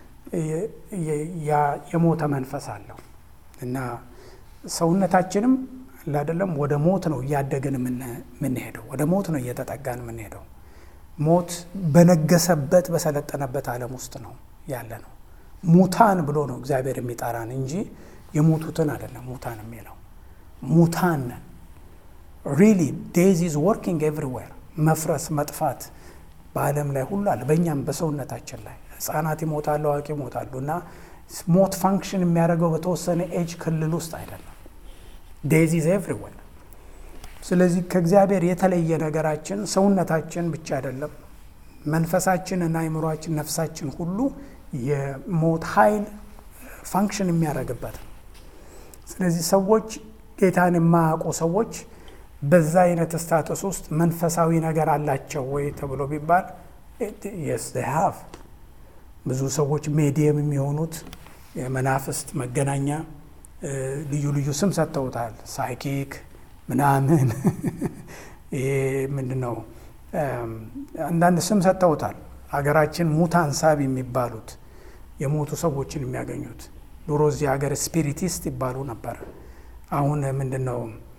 የሞተ መንፈስ አለው እና ሰውነታችንም አይደለም ወደ ሞት ነው እያደገን የምንሄደው፣ ወደ ሞት ነው እየተጠጋን የምንሄደው። ሞት በነገሰበት በሰለጠነበት ዓለም ውስጥ ነው ያለ ነው። ሙታን ብሎ ነው እግዚአብሔር የሚጠራን እንጂ የሞቱትን አይደለም ሙታን የሚለው። ሙታን really days is working everywhere። መፍረስ መጥፋት በዓለም ላይ ሁሉ አለ፣ በእኛም በሰውነታችን ላይ ህፃናት ይሞታሉ፣ አዋቂ ይሞታሉ። እና ሞት ፋንክሽን የሚያደርገው በተወሰነ ኤጅ ክልል ውስጥ አይደለም። days is everywhere። ስለዚህ ከእግዚአብሔር የተለየ ነገራችን ሰውነታችን ብቻ አይደለም፣ መንፈሳችን እና አእምሮአችን ነፍሳችን ሁሉ የሞት ኃይል ፋንክሽን የሚያደርግበት ነው። ስለዚህ ሰዎች ጌታን የማያውቁ ሰዎች በዛ አይነት ስታተስ ውስጥ መንፈሳዊ ነገር አላቸው ወይ ተብሎ ቢባል yes they have። ብዙ ሰዎች ሜዲየም የሚሆኑት የመናፍስት መገናኛ ልዩ ልዩ ስም ሰጥተውታል። ሳይኪክ ምናምን ይሄ ምንድነው አንዳንድ ስም ሰጥተውታል። ሀገራችን ሙታን ሳቢ የሚባሉት የሞቱ ሰዎችን የሚያገኙት ድሮ እዚህ ሀገር ስፒሪቲስት ይባሉ ነበር። አሁን ምንድነው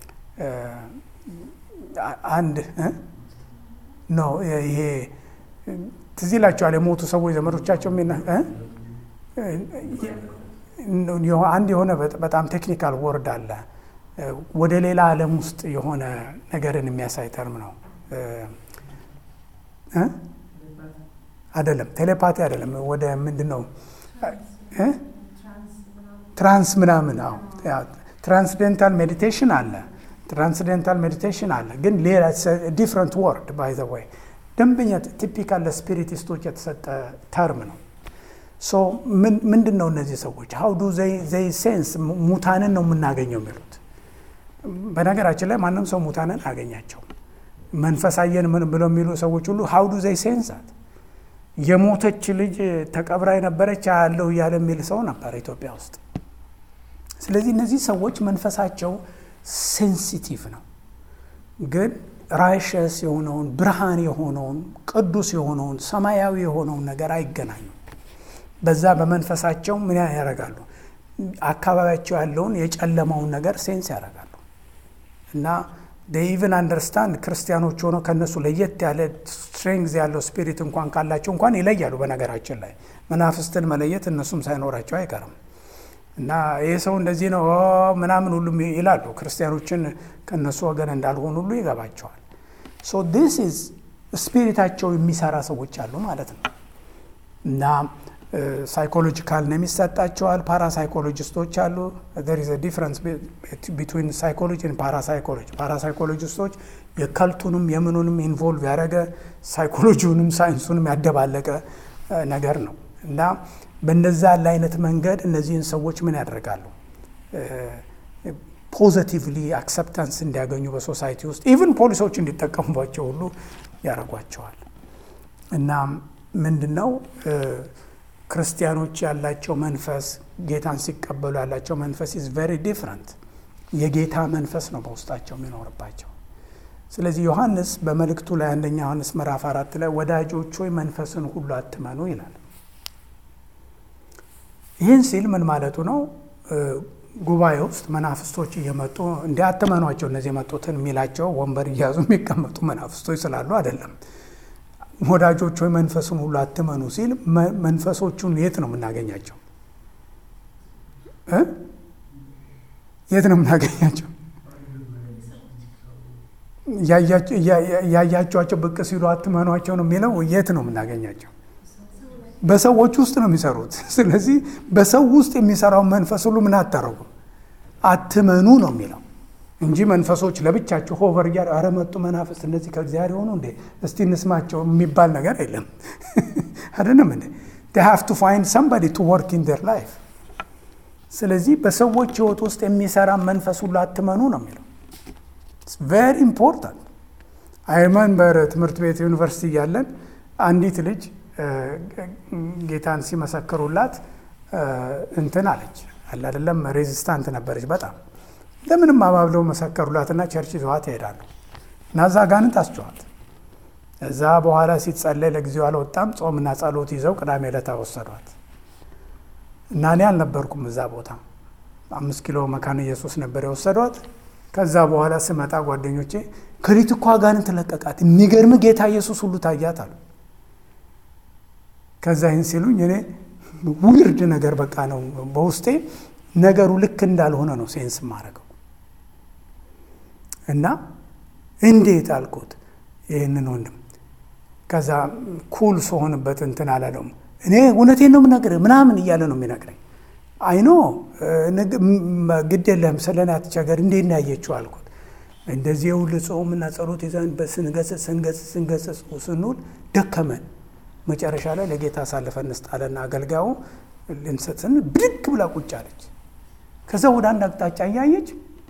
አንድ ነው ይሄ ትዝ ይላችኋል የሞቱ ሰዎች ዘመዶቻቸው ምን አንድ የሆነ በጣም ቴክኒካል ወርድ አለ ወደ ሌላ ዓለም ውስጥ የሆነ ነገርን የሚያሳይ ተርም ነው። እ አይደለም ቴሌፓቲ አይደለም፣ ወደ ምንድነው እ ትራንስ ምናምን ነው። ትራንስደንታል ሜዲቴሽን አለ፣ ትራንስደንታል ሜዲቴሽን አለ። ግን ሌላ ዲፍረንት ወርድ ባይ ዘ ወይ ደንበኛ ቲፒካል ለስፒሪቲስቶች የተሰጠ ተርም ነው። ሶ ምን ምንድነው እነዚህ ሰዎች how do they they sense ሙታንን ነው የምናገኘው የሚሉት? በነገራችን ላይ ማንም ሰው ሙታንን አገኛቸው መንፈሳየን ምን ብለው የሚሉ ሰዎች ሁሉ how do they sense that? የሞተች ልጅ ተቀብራ የነበረች ያለው ያለ የሚል ሰው ነበር ኢትዮጵያ ውስጥ። ስለዚህ እነዚህ ሰዎች መንፈሳቸው ሴንሲቲቭ ነው። ግን ራይሸስ የሆነውን ብርሃን የሆነውን ቅዱስ የሆነውን ሰማያዊ የሆነውን ነገር አይገናኙም። በዛ በመንፈሳቸው ምን ያደርጋሉ? አካባቢያቸው ያለውን የጨለማውን ነገር ሴንስ ያደርጋሉ። እና they even understand ክርስቲያኖች ሆነው ከነሱ ለየት ያለ ስትሬንግዝ ያለው ስፒሪት እንኳን ካላቸው እንኳን ይለያሉ። በነገራችን ላይ መናፍስትን መለየት እነሱም ሳይኖራቸው አይቀርም። እና ይሄ ሰው እንደዚህ ነው ምናምን ሁሉ ይላሉ። ክርስቲያኖችን ከነሱ ወገን እንዳልሆኑ ሁሉ ይገባቸዋል። so this is ስፒሪታቸው የሚሰራ ሰዎች አሉ ማለት ነው። እና ሳይኮሎጂካል ነው የሚሰጣቸዋል። ፓራሳይኮሎጂስቶች አሉ። there is a difference between psychology and parapsychology። ፓራሳይኮሎጂስቶች የከልቱንም የምኑንም ኢንቮልቭ ያደረገ ሳይኮሎጂውንም ሳይንሱንም ያደባለቀ ነገር ነው። እና በእንደዛ አይነት መንገድ እነዚህን ሰዎች ምን ያደርጋሉ? ፖዚቲቭሊ አክሰፕታንስ እንዲያገኙ በሶሳይቲ ውስጥ ኢቭን ፖሊሶች እንዲጠቀሙባቸው ሁሉ ያደርጓቸዋል። እና ምንድነው ክርስቲያኖች ያላቸው መንፈስ ጌታን ሲቀበሉ ያላቸው መንፈስ is very different። የጌታ መንፈስ ነው በውስጣቸው የሚኖርባቸው። ስለዚህ ዮሐንስ በመልእክቱ ላይ አንደኛ ዮሐንስ ምዕራፍ አራት ላይ ወዳጆች ሆይ መንፈስን ሁሉ አትመኑ ይላል። ይህን ሲል ምን ማለቱ ነው? ጉባኤ ውስጥ መናፍስቶች እየመጡ እንዲያተመኗቸው እነዚህ የመጡትን የሚላቸው ወንበር እያዙ የሚቀመጡ መናፍስቶች ስላሉ አይደለም። ወዳጆች ሆይ መንፈሱን ሁሉ አትመኑ ሲል መንፈሶቹን የት ነው የምናገኛቸው? የት ነው የምናገኛቸው? ያያቸዋቸው ብቅ ሲሉ አትመኗቸው ነው የሚለው። የት ነው የምናገኛቸው? በሰዎች ውስጥ ነው የሚሰሩት። ስለዚህ በሰው ውስጥ የሚሰራው መንፈስ ሁሉ ምን አታረጉ አትመኑ ነው የሚለው እንጂ መንፈሶች ለብቻቸው ሆቨር እያሉ ኧረ መጡ መናፍስት እነዚህ ከእግዚአብሔር ሆኑ እንዴ እስቲ እንስማቸው የሚባል ነገር የለም። አይደለም እንዴ? they have to find somebody to work in their life። ስለዚህ በሰዎች ህይወት ውስጥ የሚሰራ መንፈስ ሁሉ አትመኑ ነው የሚለው። it's very important። I remember ትምህርት ቤት ዩኒቨርሲቲ ያለን አንዲት ልጅ ጌታን ሲመሰክሩላት እንትን አለች አለ አይደለም ሬዚስታንት ነበረች በጣም። ለምንም አባብለው መሰከሩላትና ቸርች ይዘዋት ይሄዳሉ እና እዛ ጋንንት አስጨዋት። እዛ በኋላ ሲጸለይ ለጊዜው አልወጣም። ጾምና ጸሎት ይዘው ቅዳሜ ዕለት ወሰዷት እና እኔ አልነበርኩም እዛ ቦታ። አምስት ኪሎ መካነ ኢየሱስ ነበር የወሰዷት። ከዛ በኋላ ስመጣ ጓደኞቼ ከሪት እኮ ጋንንት ለቀቃት የሚገርም ጌታ ኢየሱስ ሁሉ ታያት አሉ። ከዛ ይህን ሲሉኝ እኔ ዊርድ ነገር በቃ ነው በውስጤ ነገሩ ልክ እንዳልሆነ ነው ሴንስ ማረገው እና እንዴት አልኩት ይሄንን ወንድም። ከዛ ኩል ሶሆንበት እንትን አላለውም። እኔ እውነቴን ነው የምነግርህ ምናምን እያለ ነው የሚነግረኝ። አይኖ ግድ የለህም ስለኔ አትቸገር እንዴት ነው ያየችው አልኩት። እንደዚህ የውል ጾምና ጸሎት ይዘን በስንገሰጽ ስንገሰጽ ስንገሰጽ ስንውል ደከመን። መጨረሻ ላይ ለጌታ አሳልፈን እንስጣለና አገልጋዩ ልንሰጥን ብድግ ብላ ቁጭ አለች። ከዛ ወደ አንድ አቅጣጫ እያየች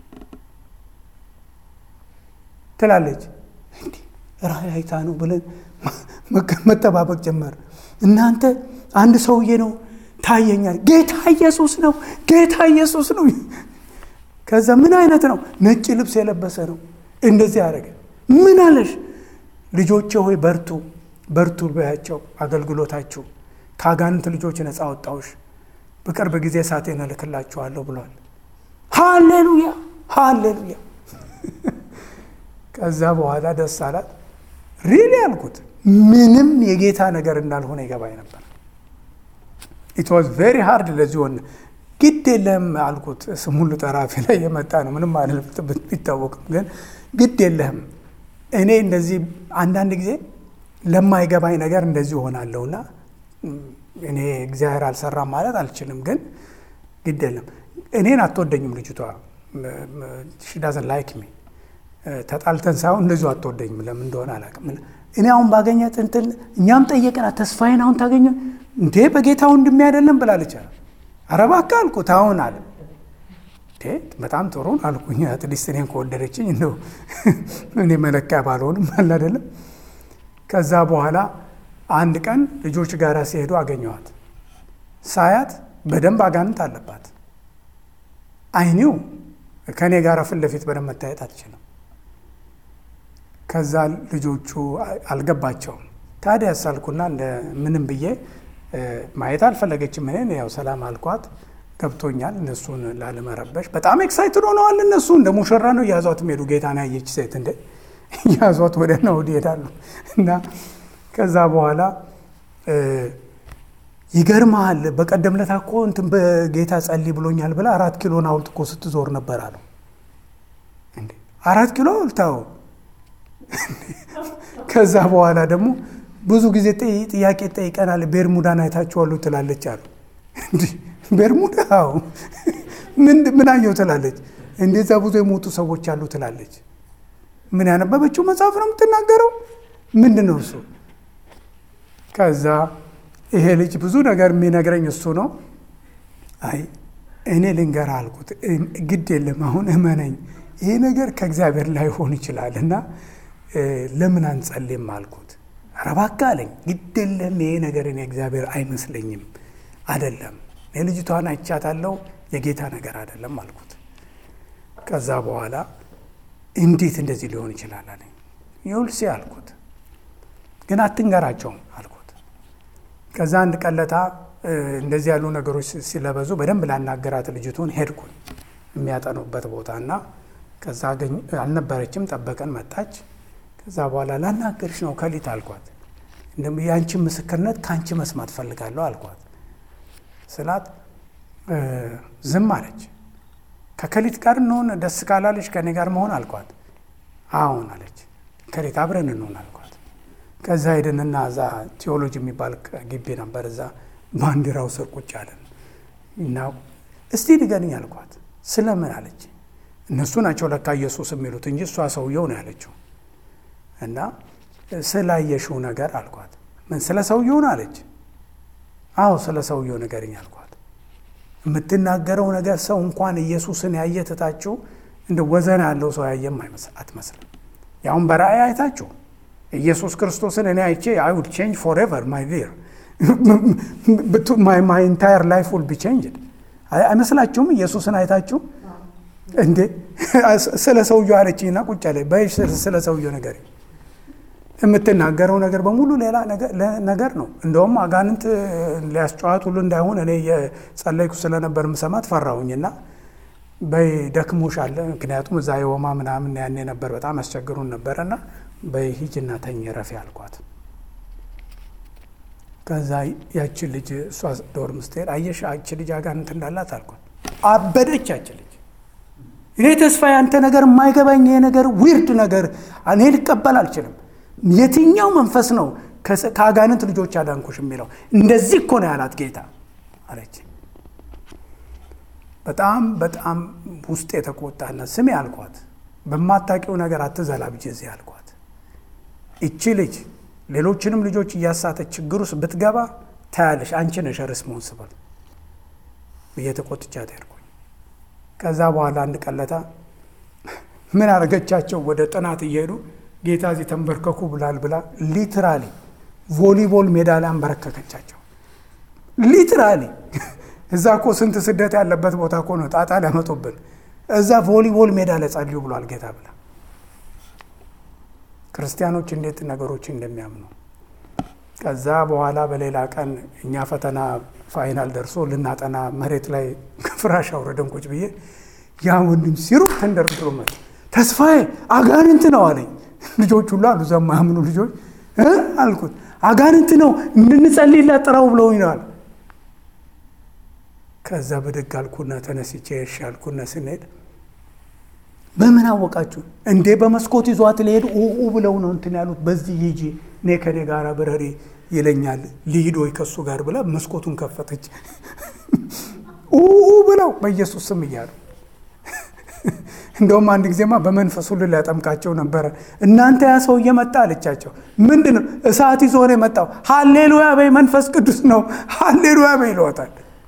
ትላለች እንዴ ራእይ አይታ ነው ብለን መጠባበቅ ጀመር። እናንተ አንድ ሰውዬ ነው ታየኛል። ጌታ ኢየሱስ ነው ጌታ ኢየሱስ ነው። ከዛ ምን አይነት ነው? ነጭ ልብስ የለበሰ ነው። እንደዚህ ያደረገ ምን አለሽ? ልጆቼ ሆይ በርቱ በርቱ በያቸው አገልግሎታችሁ ካጋንንት ልጆች ነፃ ወጣውሽ በቅርብ ጊዜ ሳቴን እልክላችኋለሁ ብሏል። ሃሌሉያ ሃሌሉያ። ከዛ በኋላ ደስ አላት። ሪሊ አልኩት ምንም የጌታ ነገር እንዳልሆነ ይገባኝ ነበር። it was very hard ለዚሁን ግድ የለም አልኩት። ስሙን ልጠራፊ ላይ የመጣ ነው ምንም ማለት ቢታወቅም ግን ግድ የለም እኔ እንደዚህ አንዳንድ ጊዜ ለማይገባኝ ነገር እንደዚህ ሆናለሁና እኔ እግዚአብሔር አልሰራም ማለት አልችልም። ግን ግድ የለም እኔን አትወደኝም ልጅቷ she doesn't like me ተጣልተን ሳይሆን እንደዚሁ አትወደኝም ለምን እንደሆነ አላውቅም። እኔ አሁን ባገኛት እንትን እኛም ጠየቅና ተስፋዬን አሁን ታገኘ እንዴ በጌታው እንደሚያደለም ብላለች። ኧረ እባክህ አልኩት አሁን አለ እንዴ በጣም ጥሩ አልኩኝ። አትሊስት እኔን ከወደደችኝ እንደው እኔ መለኪያ ባልሆንም አለ አይደለም። ከዛ በኋላ አንድ ቀን ልጆች ጋር ሲሄዱ አገኘዋት። ሳያት በደንብ አጋንንት አለባት። አይኒው ከኔ ጋር ፊት ለፊት በደንብ መታየት አትችልም። ከዛ ልጆቹ አልገባቸውም። ታዲያ ሳልኩና እንደ ምንም ብዬ ማየት አልፈለገችም። እኔ ያው ሰላም አልኳት ገብቶኛል እነሱን ላለመረበሽ። በጣም ኤክሳይትድ ሆነዋል እነሱ እንደ ሙሽራ ነው ያዟት ሄዱ። ጌታን ያየች ሴት እንደ ያዟት ወደ ነው ይሄዳሉ። እና ከዛ በኋላ ይገርማል በቀደም ለታ እኮ እንትን በጌታ ጸልይ ብሎኛል ብላ አራት ኪሎን አውልት እኮ ስትዞር ነበር አሉ። እንዴ አራት ኪሎ አውልታው። ከዛ በኋላ ደግሞ ብዙ ጊዜ ጥያቄ ጠይቀናል። ቤርሙዳን አይታችኋል ትላለች አሉ። እንዴ ቤርሙዳው ምን ምን አየው ትላለች። እንደዛ ብዙ የሞቱ ሰዎች አሉ ትላለች። ምን ያነበበችው መጽሐፍ ነው የምትናገረው? ምንድነው እሱ? ከዛ ይሄ ልጅ ብዙ ነገር የሚነግረኝ እሱ ነው። አይ እኔ ልንገር አልኩት ግድ የለም አሁን እመነኝ ይሄ ነገር ከእግዚአብሔር ላይ ሆን ይችላልና ለምን አንጸልይም አልኩት። ኧረ እባክህ አለኝ። ግድ የለም ይሄ ነገር እኔ እግዚአብሔር አይመስለኝም አይደለም የልጅቷን አይቻታለሁ የጌታ ነገር አይደለም አልኩት። ከዛ በኋላ እንዴት እንደዚህ ሊሆን ይችላል አለኝ። ይውልሲ አልኩት ግን አትንገራቸውም አልኩት። ከዛ አንድ ቀለታ እንደዚህ ያሉ ነገሮች ሲለበዙ በደንብ ላናገራት ልጅቱን ሄድኩኝ። የሚያጠኑበት ቦታ እና ከዛ አገኝ አልነበረችም። ጠበቀን መጣች። ከዛ በኋላ ላናገርሽ ነው ከሊት አልኳት። እንደም ያንቺ ምስክርነት ካንቺ መስማት ፈልጋለሁ አልኳት። ስላት ዝም አለች። ከከሊት ጋር እንሆን ደስ ካላለሽ ከኔ ጋር መሆን አልኳት። አሁን አለች። ከሊት አብረን እንሆን አልኳት። ከዛ ሄድንና እዛ ቴዎሎጂ የሚባል ግቢ ነበር። እዛ ባንዲራው ስር ቁጭ አለን እና እስቲ ንገሪኝ አልኳት። ስለምን አለች። እነሱ ናቸው ለካ ኢየሱስ የሚሉት እንጂ እሷ ሰውየው ነው ያለችው። እና ስላየሽው ነገር አልኳት። ምን ስለ ሰውየው ነው አለች። አዎ ስለ ሰውየው ንገሪኝ አልኳት። የምትናገረው ነገር ሰው እንኳን ኢየሱስን ያየ ትታችሁ እንደ ወዘን ያለው ሰው ያየም አትመስልም። ያውን በራእይ አይታችሁ ኢየሱስ ክርስቶስን እኔ አይቼ I would change forever my dear my my entire life will be changed አይመስላችሁም? ኢየሱስን አይታችሁ እንዴ ስለ ሰውየው አለችኝና ቁጭ አለ። በይሽ ስለ ሰውየው ነገር የምትናገረው ነገር በሙሉ ሌላ ነገር ነው። እንደውም አጋንንት ሊያስጨዋት ሁሉ እንዳይሆን እኔ የጸለይኩ ስለነበር ምሰማት ፈራሁኝና በይ ደክሞሻል፣ ምክንያቱም እዛ የወማ ምናምን ያኔ ነበር በጣም ያስቸግሩን ነበርና በይ ሂጂና ተኝ ረፊ አልኳት። ከዛ ያቺ ልጅ እሷ ዶርም ስትሄድ አየሽ ያቺ ልጅ አጋንንት እንዳላት አልኳት። አበደች ያቺ ልጅ። እኔ ተስፋ ያንተ ነገር የማይገባኝ ይሄ ነገር ዊርድ ነገር እኔ ልቀበል አልችልም። የትኛው መንፈስ ነው ከአጋንንት ልጆች አዳንኩሽ የሚለው? እንደዚህ እኮ ነው ያላት ጌታ አለች። በጣም በጣም ውስጥ የተቆጣና ስሜ አልኳት። በማታውቂው ነገር አትዘላብጂ እዚህ አልኳት። እቺ ልጅ ሌሎችንም ልጆች እያሳተች ችግር ውስጥ ብትገባ ታያለሽ፣ አንቺ ነሽ ሪስፖንሲብል ብዬ ተቆጥቻት ሄድኩኝ። ከዛ በኋላ አንድ ቀለታ ምን አረገቻቸው? ወደ ጥናት እየሄዱ ጌታ እዚህ ተንበርከኩ ብላል ብላ ሊትራሊ ቮሊቦል ሜዳ ላይ አንበረከከቻቸው። ሊትራሊ እዛ እኮ ስንት ስደት ያለበት ቦታ እኮ ነው ጣጣ ሊያመጡብን። እዛ ቮሊቦል ሜዳ ላይ ጸልዩ ብሏል ጌታ ብላ። ክርስቲያኖች እንዴት ነገሮች እንደሚያምኑ። ከዛ በኋላ በሌላ ቀን እኛ ፈተና ፋይናል ደርሶ ልናጠና መሬት ላይ ፍራሽ አውረደን ቁጭ ብዬ ያ ወንድም ሲሩጥ ተንደርድሮ መጣ። ተስፋዬ አጋንንት ነው አለኝ። ልጆች ሁሉ አሉ እዛ የማያምኑ ልጆች እ አልኩት አጋንንት ነው እንድንጸልይላት ጥራው ብለውኝ ነው አለ። ከዛ በደግ አልኩና ተነስቼ እሺ አልኩና ስንሄድ በምን አወቃችሁ እንዴ? በመስኮት ይዟት ለሄድ ኡኡ ብለው ነው እንትን ያሉት። በዚህ ሂጂ እኔ ከኔ ጋር በረሪ ይለኛል ልሂድ ወይ ከሱ ጋር ብላ መስኮቱን ከፈተች። ኡኡ ብለው በኢየሱስ ስም እያሉ እንደውም አንድ ጊዜማ በመንፈሱ ሊያጠምቃቸው ነበር። እናንተ ያ ሰው እየመጣ አለቻቸው። ምንድነው? እሳት ይዞ ነው የመጣው። ሃሌሉያ በይ መንፈስ ቅዱስ ነው ሃሌሉያ በይ ይሏታል።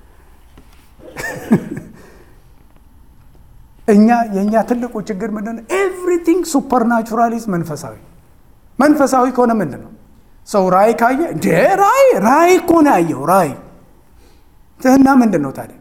እኛ የኛ ትልቁ ችግር ምንድነው? ኤቭሪቲንግ ሱፐርናቹራል ኢዝ መንፈሳዊ። መንፈሳዊ ከሆነ ምንድነው? ሰው ራይ ካየ እንደ ራይ ራይ እኮ ነው ያየው ራይ እና ምንድነው ታዲያ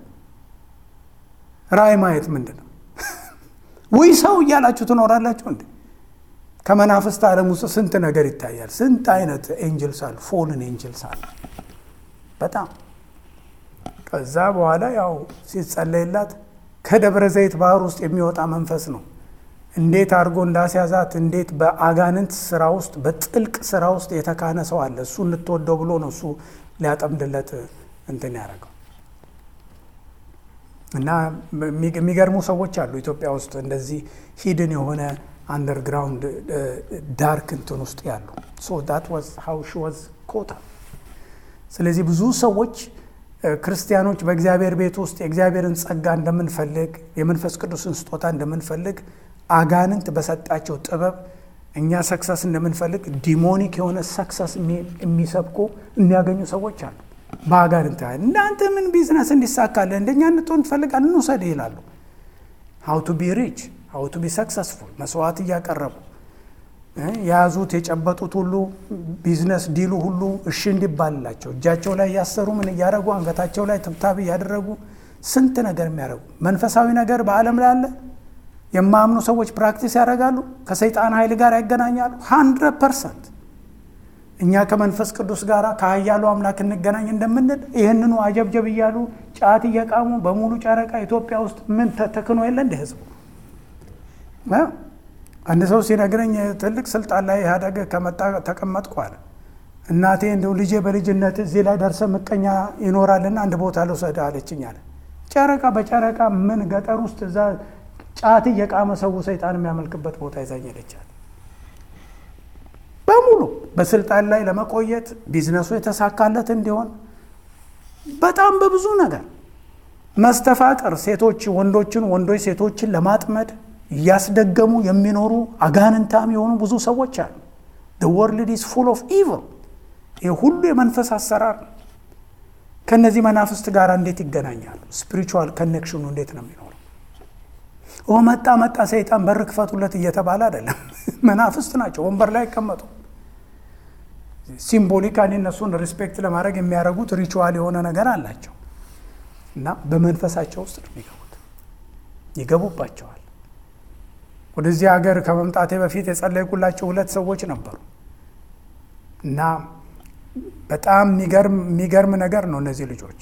ራይ ማየት ምንድነው? ወይ ሰው እያላችሁ ትኖራላችሁ እንዴ? ከመናፍስት ዓለም ውስጥ ስንት ነገር ይታያል። ስንት አይነት ኤንጀልስ አሉ፣ ፎልን ኤንጀልስ አሉ በጣም። ከዛ በኋላ ያው ሲጸለይላት ከደብረ ዘይት ባህር ውስጥ የሚወጣ መንፈስ ነው። እንዴት አድርጎ እንዳስያዛት እንዴት በአጋንንት ስራ ውስጥ በጥልቅ ስራ ውስጥ የተካነ ሰው አለ። እሱ እንድትወደው ብሎ ነው እሱ ሊያጠምድለት እንትን ያደረገው። እና የሚገርሙ ሰዎች አሉ ኢትዮጵያ ውስጥ እንደዚህ ሂድን የሆነ አንደርግራውንድ ዳርክ እንትን ውስጥ ያሉ። ሶ that was how she was caught up። ስለዚህ ብዙ ሰዎች ክርስቲያኖች በእግዚአብሔር ቤት ውስጥ የእግዚአብሔርን ጸጋ እንደምንፈልግ የመንፈስ ቅዱስን ስጦታ እንደምንፈልግ አጋንንት በሰጣቸው ጥበብ እኛ ሰክሰስ እንደምንፈልግ ዲሞኒክ የሆነ ሰክሰስ የሚሰብኩ የሚያገኙ ሰዎች አሉ። በአጋንንት እናንተ ምን ቢዝነስ እንዲሳካልህ እንደኛ እንድትሆን ትፈልጋለህ እንውሰድ ይላሉ። how to be rich how to be successful መስዋዕት እያቀረቡ ያዙት የጨበጡት ሁሉ ቢዝነስ ዲሉ ሁሉ እሺ እንዲባልላቸው እጃቸው ላይ ያሰሩ ምን ያደረጉ አንገታቸው ላይ ትብታብ ያደረጉ ስንት ነገር የሚያደርጉ መንፈሳዊ ነገር በአለም ላይ አለ። የማምኑ ሰዎች ፕራክቲስ ያደርጋሉ፣ ከሰይጣን ኃይል ጋር ያገናኛሉ። one hundred percent እኛ ከመንፈስ ቅዱስ ጋር ከኃያሉ አምላክ እንገናኝ እንደምንል ይሄንኑ አጀብጀብ ይያሉ ጫት እየቃሙ በሙሉ ጨረቃ ኢትዮጵያ ውስጥ ምን ተተክኖ የለ እንደ ህዝቡ። አንድ ሰው ሲነግረኝ ትልቅ ስልጣን ላይ ያደገ ከመጣ ተቀመጥኩ አለ። እናቴ እንደው ልጄ በልጅነት እዚህ ላይ ደርሰ ምቀኛ ይኖራልና አንድ ቦታ ልውሰድ አለችኝ አለ። ጨረቃ በጨረቃ ምን ገጠር ውስጥ እዛ ጫት እየቃመ ሰው ሰይጣን የሚያመልክበት ቦታ ይዛኝ ሄደቻል። በሙሉ በስልጣን ላይ ለመቆየት ቢዝነሱ የተሳካለት እንዲሆን በጣም በብዙ ነገር መስተፋቅር፣ ሴቶች ወንዶችን፣ ወንዶች ሴቶችን ለማጥመድ እያስደገሙ የሚኖሩ አጋንንታም የሆኑ ብዙ ሰዎች አሉ። the world is full of evil። ይህ ሁሉ የመንፈስ አሰራር ነው። ከነዚህ መናፍስት ጋር እንዴት ይገናኛሉ? ስፒሪቹዋል ኮኔክሽኑ እንዴት ነው የሚኖረው? ኦ መጣ መጣ ሰይጣን በር ክፈቱለት እየተባለ አይደለም። መናፍስት ናቸው፣ ወንበር ላይ ይቀመጡ። ሲምቦሊካሊ እነሱን ሪስፔክት ለማድረግ የሚያደርጉት ሪቹዋል የሆነ ነገር አላቸው እና በመንፈሳቸው ውስጥ ነው የሚገቡት፣ ይገቡባቸዋል። ወደዚህ ሀገር ከመምጣቴ በፊት የጸለይኩላቸው ሁለት ሰዎች ነበሩ እና በጣም የሚገርም የሚገርም ነገር ነው። እነዚህ ልጆች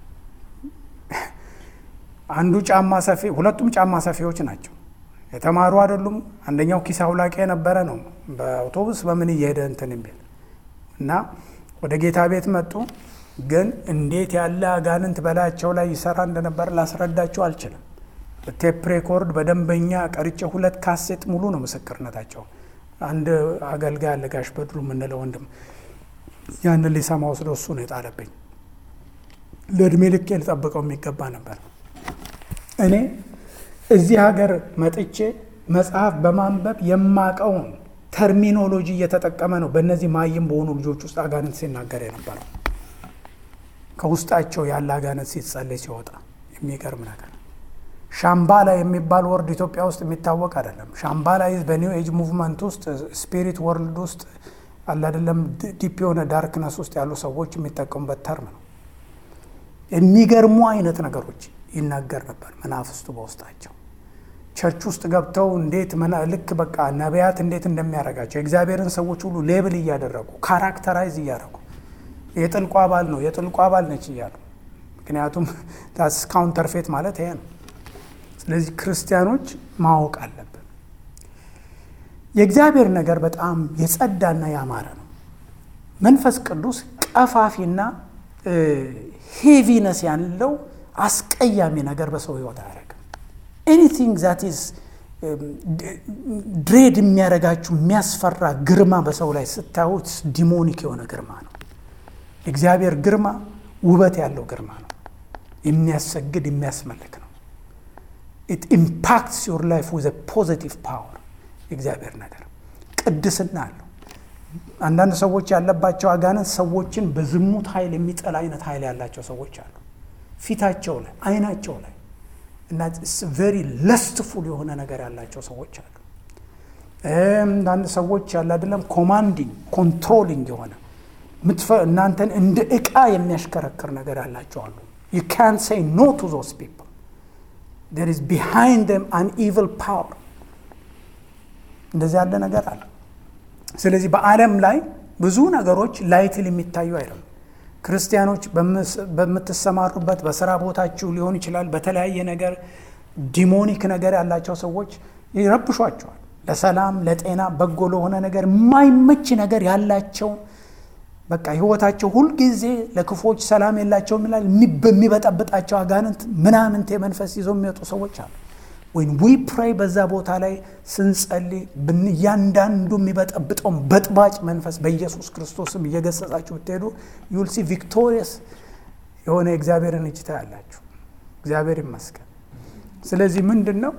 አንዱ ጫማ ሰፊ፣ ሁለቱም ጫማ ሰፊዎች ናቸው። የተማሩ አይደሉም። አንደኛው ኪስ አውላቂ የነበረ ነው፣ በአውቶቡስ በምን እየሄደ እንትን የሚል እና ወደ ጌታ ቤት መጡ። ግን እንዴት ያለ አጋንንት በላያቸው ላይ ይሰራ እንደነበር ላስረዳቸው አልችልም። ቴፕ ሬኮርድ በደንበኛ ቀርጬ ሁለት ካሴት ሙሉ ነው ምስክርነታቸው። አንድ አገልጋይ አለ ጋሽ በድሩ የምንለው ወንድም፣ ያንን ሊሰማ ወስዶ እሱ ነው የጣለብኝ። ለእድሜ ልኬ ልጠብቀው የሚገባ ነበር። እኔ እዚህ ሀገር መጥቼ መጽሐፍ በማንበብ የማቀውን ተርሚኖሎጂ እየተጠቀመ ነው በእነዚህ ማይም በሆኑ ልጆች ውስጥ አጋንንት ሲናገር የነበረው። ከውስጣቸው ያለ አጋንንት ሲጸለይ ሲወጣ የሚገርም ነገር። ሻምባላ የሚባል ወርድ ኢትዮጵያ ውስጥ የሚታወቅ አይደለም። ሻምባላ በኒው ኤጅ ሙቭመንት ውስጥ ስፒሪት ወርልድ ውስጥ አለ አይደለም፣ ዲፕ የሆነ ዳርክነስ ውስጥ ያሉ ሰዎች የሚጠቀሙበት ተርም ነው። የሚገርሙ አይነት ነገሮች ይናገር ነበር መናፍስቱ በውስጣቸው። ቸርች ውስጥ ገብተው እንዴት ልክ በቃ ነቢያት እንዴት እንደሚያደርጋቸው የእግዚአብሔርን ሰዎች ሁሉ ሌብል እያደረጉ ካራክተራይዝ እያደረጉ የጥልቁ አባል ነው የጥልቁ አባል ነች እያሉ። ምክንያቱም ታስ ካውንተርፌት ማለት ይሄ ነው። ስለዚህ ክርስቲያኖች ማወቅ አለብን። የእግዚአብሔር ነገር በጣም የጸዳና ያማረ ነው። መንፈስ ቅዱስ ቀፋፊና ሄቪነስ ያለው አስቀያሚ ነገር በሰው ህይወት አያደርግም። ኤኒቲንግ ዛት ኢዝ ድሬድ የሚያደርጋችሁ የሚያስፈራ ግርማ በሰው ላይ ስታዩት ዲሞኒክ የሆነ ግርማ ነው። የእግዚአብሔር ግርማ ውበት ያለው ግርማ ነው። የሚያሰግድ የሚያስመልክ ነው። it impacts your life with a positive power። የእግዚአብሔር ነገር ቅድስና አለው። አንዳንድ ሰዎች ያለባቸው አጋንንት ሰዎችን በዝሙት ኃይል የሚጠላ አይነት ኃይል ያላቸው ሰዎች አሉ። ፊታቸው ላይ አይናቸው ላይ እና very lustful የሆነ ነገር ያላቸው ሰዎች አሉ። አንዳንድ ሰዎች ያለ አይደለም ኮማንዲንግ ኮንትሮሊንግ የሆነ እናንተን እንደ ዕቃ የሚያሽከረክር ነገር ያላቸው አሉ። you can't say no to those people. there is behind them an evil power። እንደዚህ ያለ ነገር አለ። ስለዚህ በዓለም ላይ ብዙ ነገሮች ላይትል የሚታዩ አይደለም። ክርስቲያኖች በምትሰማሩበት በስራ ቦታችሁ ሊሆን ይችላል፣ በተለያየ ነገር ዲሞኒክ ነገር ያላቸው ሰዎች ይረብሿቸዋል። ለሰላም ለጤና በጎ ለሆነ ነገር የማይመች ነገር ያላቸው በቃ ህይወታቸው ሁሉ ጊዜ ለክፎች ሰላም የላቸውም ይላል። በሚበጠብጣቸው አጋንንት ምናምን መንፈስ ይዘው የሚወጡ ሰዎች አሉ። when we pray በዛ ቦታ ላይ ስንጸልይ በእያንዳንዱ የሚበጠብጠው በጥባጭ መንፈስ በኢየሱስ ክርስቶስም እየገሰጻችሁ ብትሄዱ you will see victorious የሆነ እግዚአብሔርን እጅ ታያላችሁ። እግዚአብሔር ይመስገን። ስለዚህ ምንድነው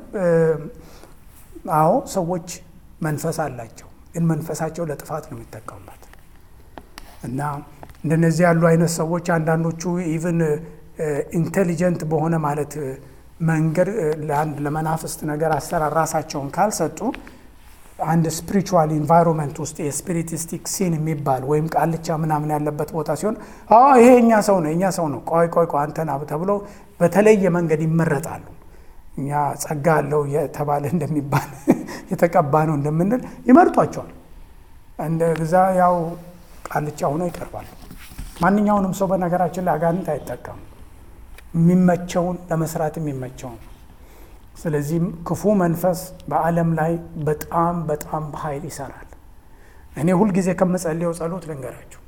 አዎ ሰዎች መንፈስ አላቸው፣ ግን መንፈሳቸው ለጥፋት ነው የሚጠቀሙበት እና እንደነዚህ ያሉ አይነት ሰዎች አንዳንዶቹ ኢቭን ኢንቴሊጀንት በሆነ ማለት መንገድ ለአንድ ለመናፍስት ነገር አሰራር ራሳቸውን ካልሰጡ አንድ ስፒሪቹዋል ኢንቫይሮንመንት ውስጥ የስፒሪቲስቲክ ሲን የሚባል ወይም ቃልቻ ምናምን ያለበት ቦታ ሲሆን አዎ ይሄ እኛ ሰው ነው እኛ ሰው ነው ቆይ ቆይ ቆይ አንተና ተብሎ በተለየ መንገድ ይመረጣሉ። እኛ ጸጋ አለው የተባለ እንደሚባል የተቀባ ነው እንደምንል ይመርጧቸዋል። እንደዛ ያው ቃልቻ ሆኖ ይቀርባሉ። ማንኛውንም ሰው በነገራችን ላይ አጋንንት አይጠቀም። የሚመቸውን ለመስራት የሚመቸውን። ስለዚህ ክፉ መንፈስ በዓለም ላይ በጣም በጣም በኃይል ይሰራል። እኔ ሁልጊዜ ከምጸልየው ጸሎት ልንገራችሁ፣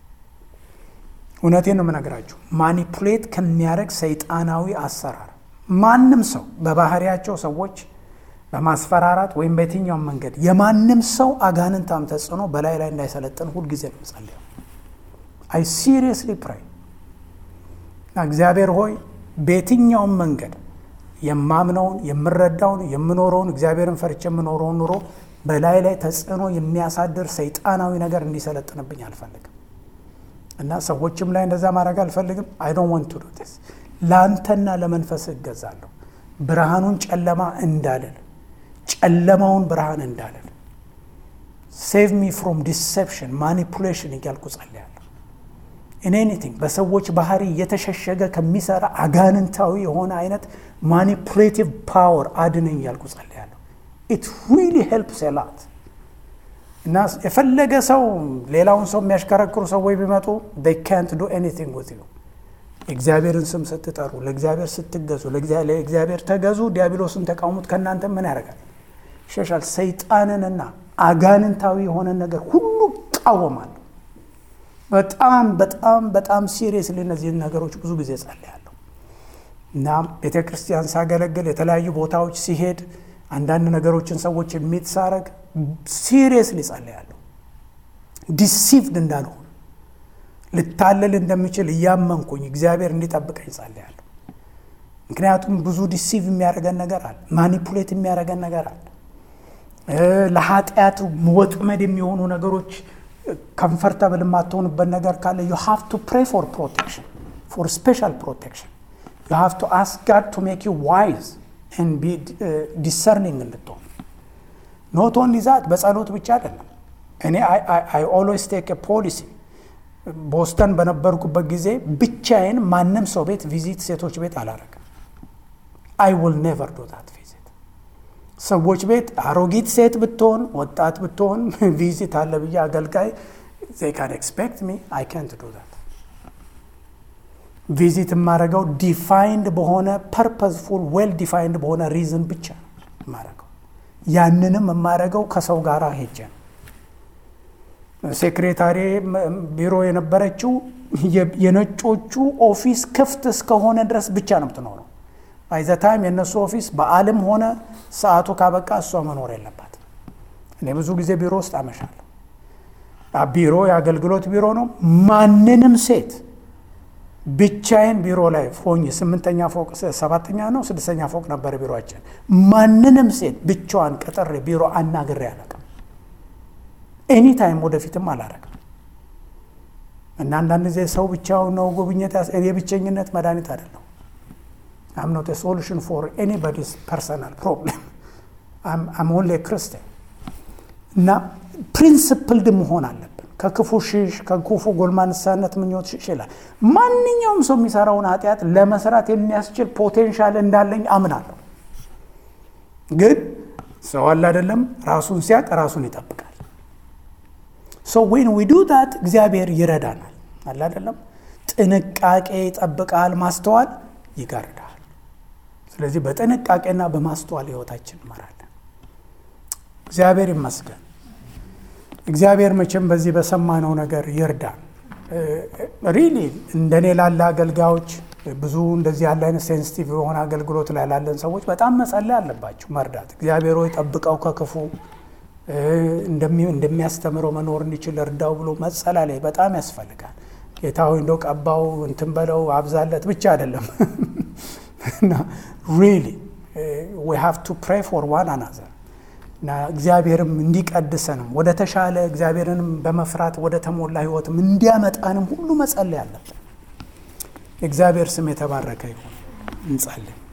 እውነቴን ነው የምነግራችሁ። ማኒፑሌት ከሚያደርግ ሰይጣናዊ አሰራር ማንም ሰው በባህሪያቸው ሰዎች በማስፈራራት ወይም በየትኛውም መንገድ የማንም ሰው አጋንንታም ተጽዕኖ በላይ ላይ እንዳይሰለጥን ሁልጊዜ ነው የምጸልየው። አይ ሲሪየስሊ ፕሬይ እግዚአብሔር ሆይ በየትኛውም መንገድ የማምነውን የምረዳውን የምኖረውን እግዚአብሔርን ፈርቼ የምኖረውን ኑሮ በላይ ላይ ተጽዕኖ የሚያሳድር ሰይጣናዊ ነገር እንዲሰለጥንብኝ አልፈልግም እና ሰዎችም ላይ እንደዛ ማድረግ አልፈልግም። አይ ዶንት ዋንት ቱ ዱ ዲስ። ለአንተና ለመንፈስ እገዛለሁ። ብርሃኑን ጨለማ እንዳልል፣ ጨለማውን ብርሃን እንዳልል። ሴቭ ሚ ፍሮም ዲሴፕሽን ማኒፑሌሽን እያልኩ ጸልያለሁ። ኢን ኤኒቲንግ በሰዎች ባህሪ የተሸሸገ ከሚሰራ አጋንንታዊ የሆነ አይነት ማኒፑሌቲቭ ፓወር አድነኝ እያልኩ ጸልያለሁ። ኢት ሪሊ ሄልፕስ ኤ ላት። እና የፈለገ ሰው ሌላውን ሰው የሚያሽከረክሩ ሰዎች ቢመጡ they can't do anything with you። እግዚአብሔርን ስም ስትጠሩ፣ ለእግዚአብሔር ስትገዙ፣ ለእግዚአብሔር ተገዙ፣ ዲያብሎስን ተቃውሙት፣ ከእናንተ ምን ያደርጋል? ይሸሻል። ሰይጣንንና አጋንንታዊ የሆነ ነገር ሁሉ ቃወማለሁ። በጣም በጣም በጣም ሲሪየስሊ እነዚህን ነገሮች ብዙ ጊዜ ጸልያለሁ። እና ቤተ ክርስቲያን ሳገለግል የተለያዩ ቦታዎች ሲሄድ አንዳንድ ነገሮችን ሰዎች የሚትሳረግ ሲሪየስሊ ጸልያለሁ። ዲሲቭድ እንዳልሆን ልታለል እንደምችል እያመንኩኝ እግዚአብሔር እንዲጠብቀኝ ጸልያለሁ። ምክንያቱም ብዙ ዲሲቭ የሚያደርገን ነገር አለ፣ ማኒፑሌት የሚያደርገን ነገር አለ። ለኃጢአት ወጥመድ የሚሆኑ ነገሮች comfortable የማትሆንበት ነገር ካለ you have to pray for protection, for special protection. You have to ask God to make you wise and be uh, discerning እንድትሆን። not only that በጸሎት ብቻ አይደለም። እኔ I, I, I always take a policy። ቦስተን በነበርኩበት ጊዜ ብቻዬን ማንም ሰው ቤት ቪዚት ሴቶች ቤት አላረግም። I will never do that visit። ሰዎች ቤት አሮጊት ሴት ብትሆን ወጣት ብትሆን ቪዚት አለ ብዬ አገልጋይ they can expect me I can't do that። ቪዚት የማረገው ዲፋይንድ በሆነ purposeful well defined በሆነ ሪዝን ብቻ የማረገው። ያንንም የማረገው ከሰው ጋር ሄጄ ነው። ሴክሬታሪ ቢሮ የነበረችው የነጮቹ ኦፊስ ክፍት እስከሆነ ድረስ ብቻ ነው የምትኖረው። by the time የነሱ ኦፊስ በዓለም ሆነ ሰዓቱ ካበቃ እሷ መኖር የለባት። እኔ ብዙ ጊዜ ቢሮ ውስጥ አመሻለሁ። ቢሮ የአገልግሎት ቢሮ ነው። ማንንም ሴት ብቻዬን ቢሮ ላይ ሆኜ ስምንተኛ ፎቅ ሰባተኛ ነው ስድስተኛ ፎቅ ነበር ቢሮአችን። ማንንም ሴት ብቻዋን ቀጥሬ ቢሮ አናግሬ አላውቅም። ኤኒ ታይም ወደፊትም አላረግም። እና አንዳንድ ጊዜ ሰው ብቻውን ነው ጉብኝት የብቸኝነት መድኃኒት አይደለም። I'm not a solution for anybody's personal problem. I'm, I'm only a Christian. እና ፕሪንሲፕልድ መሆን አለብን። ከክፉ ሽሽ፣ ከክፉ ጎልማንሳነት ምኞት ሽሽ ይላል። ማንኛውም ሰው የሚሰራውን ኃጢአት ለመስራት የሚያስችል ፖቴንሻል እንዳለኝ አምናለሁ። ግን ሰው አለ አይደለም ራሱን ሲያቅ ራሱን ይጠብቃል። so when we do that እግዚአብሔር ይረዳናል። አለ አይደለም ጥንቃቄ ይጠብቃል፣ ማስተዋል ይጋርዳል። ስለዚህ በጥንቃቄና በማስተዋል ህይወታችን እንመራለን። እግዚአብሔር ይመስገን። እግዚአብሔር መቼም በዚህ በሰማነው ነገር ይርዳን። ሪሊ እንደኔ ላለ አገልጋዮች ብዙ እንደዚህ ያለ አይነት ሴንሲቲቭ የሆነ አገልግሎት ላይ ላለን ሰዎች በጣም መጸለይ አለባቸው፣ መርዳት። እግዚአብሔር ሆይ ጠብቀው ከክፉ እንደሚያስተምረው መኖር እንዲችል እርዳው ብሎ መጸለይ በጣም ያስፈልጋል። ጌታ ሆይ እንደው ቀባው እንትን በለው አብዛለት ብቻ አይደለም። እና really uh, we have to pray for one another። እና እግዚአብሔርም እንዲቀድሰንም ወደ ተሻለ እግዚአብሔርንም በመፍራት ወደ ተሞላ ህይወትም እንዲያመጣንም ሁሉ መጸለይ አለብን። እግዚአብሔር ስም የተባረከ ይሁን። እንጸልይ።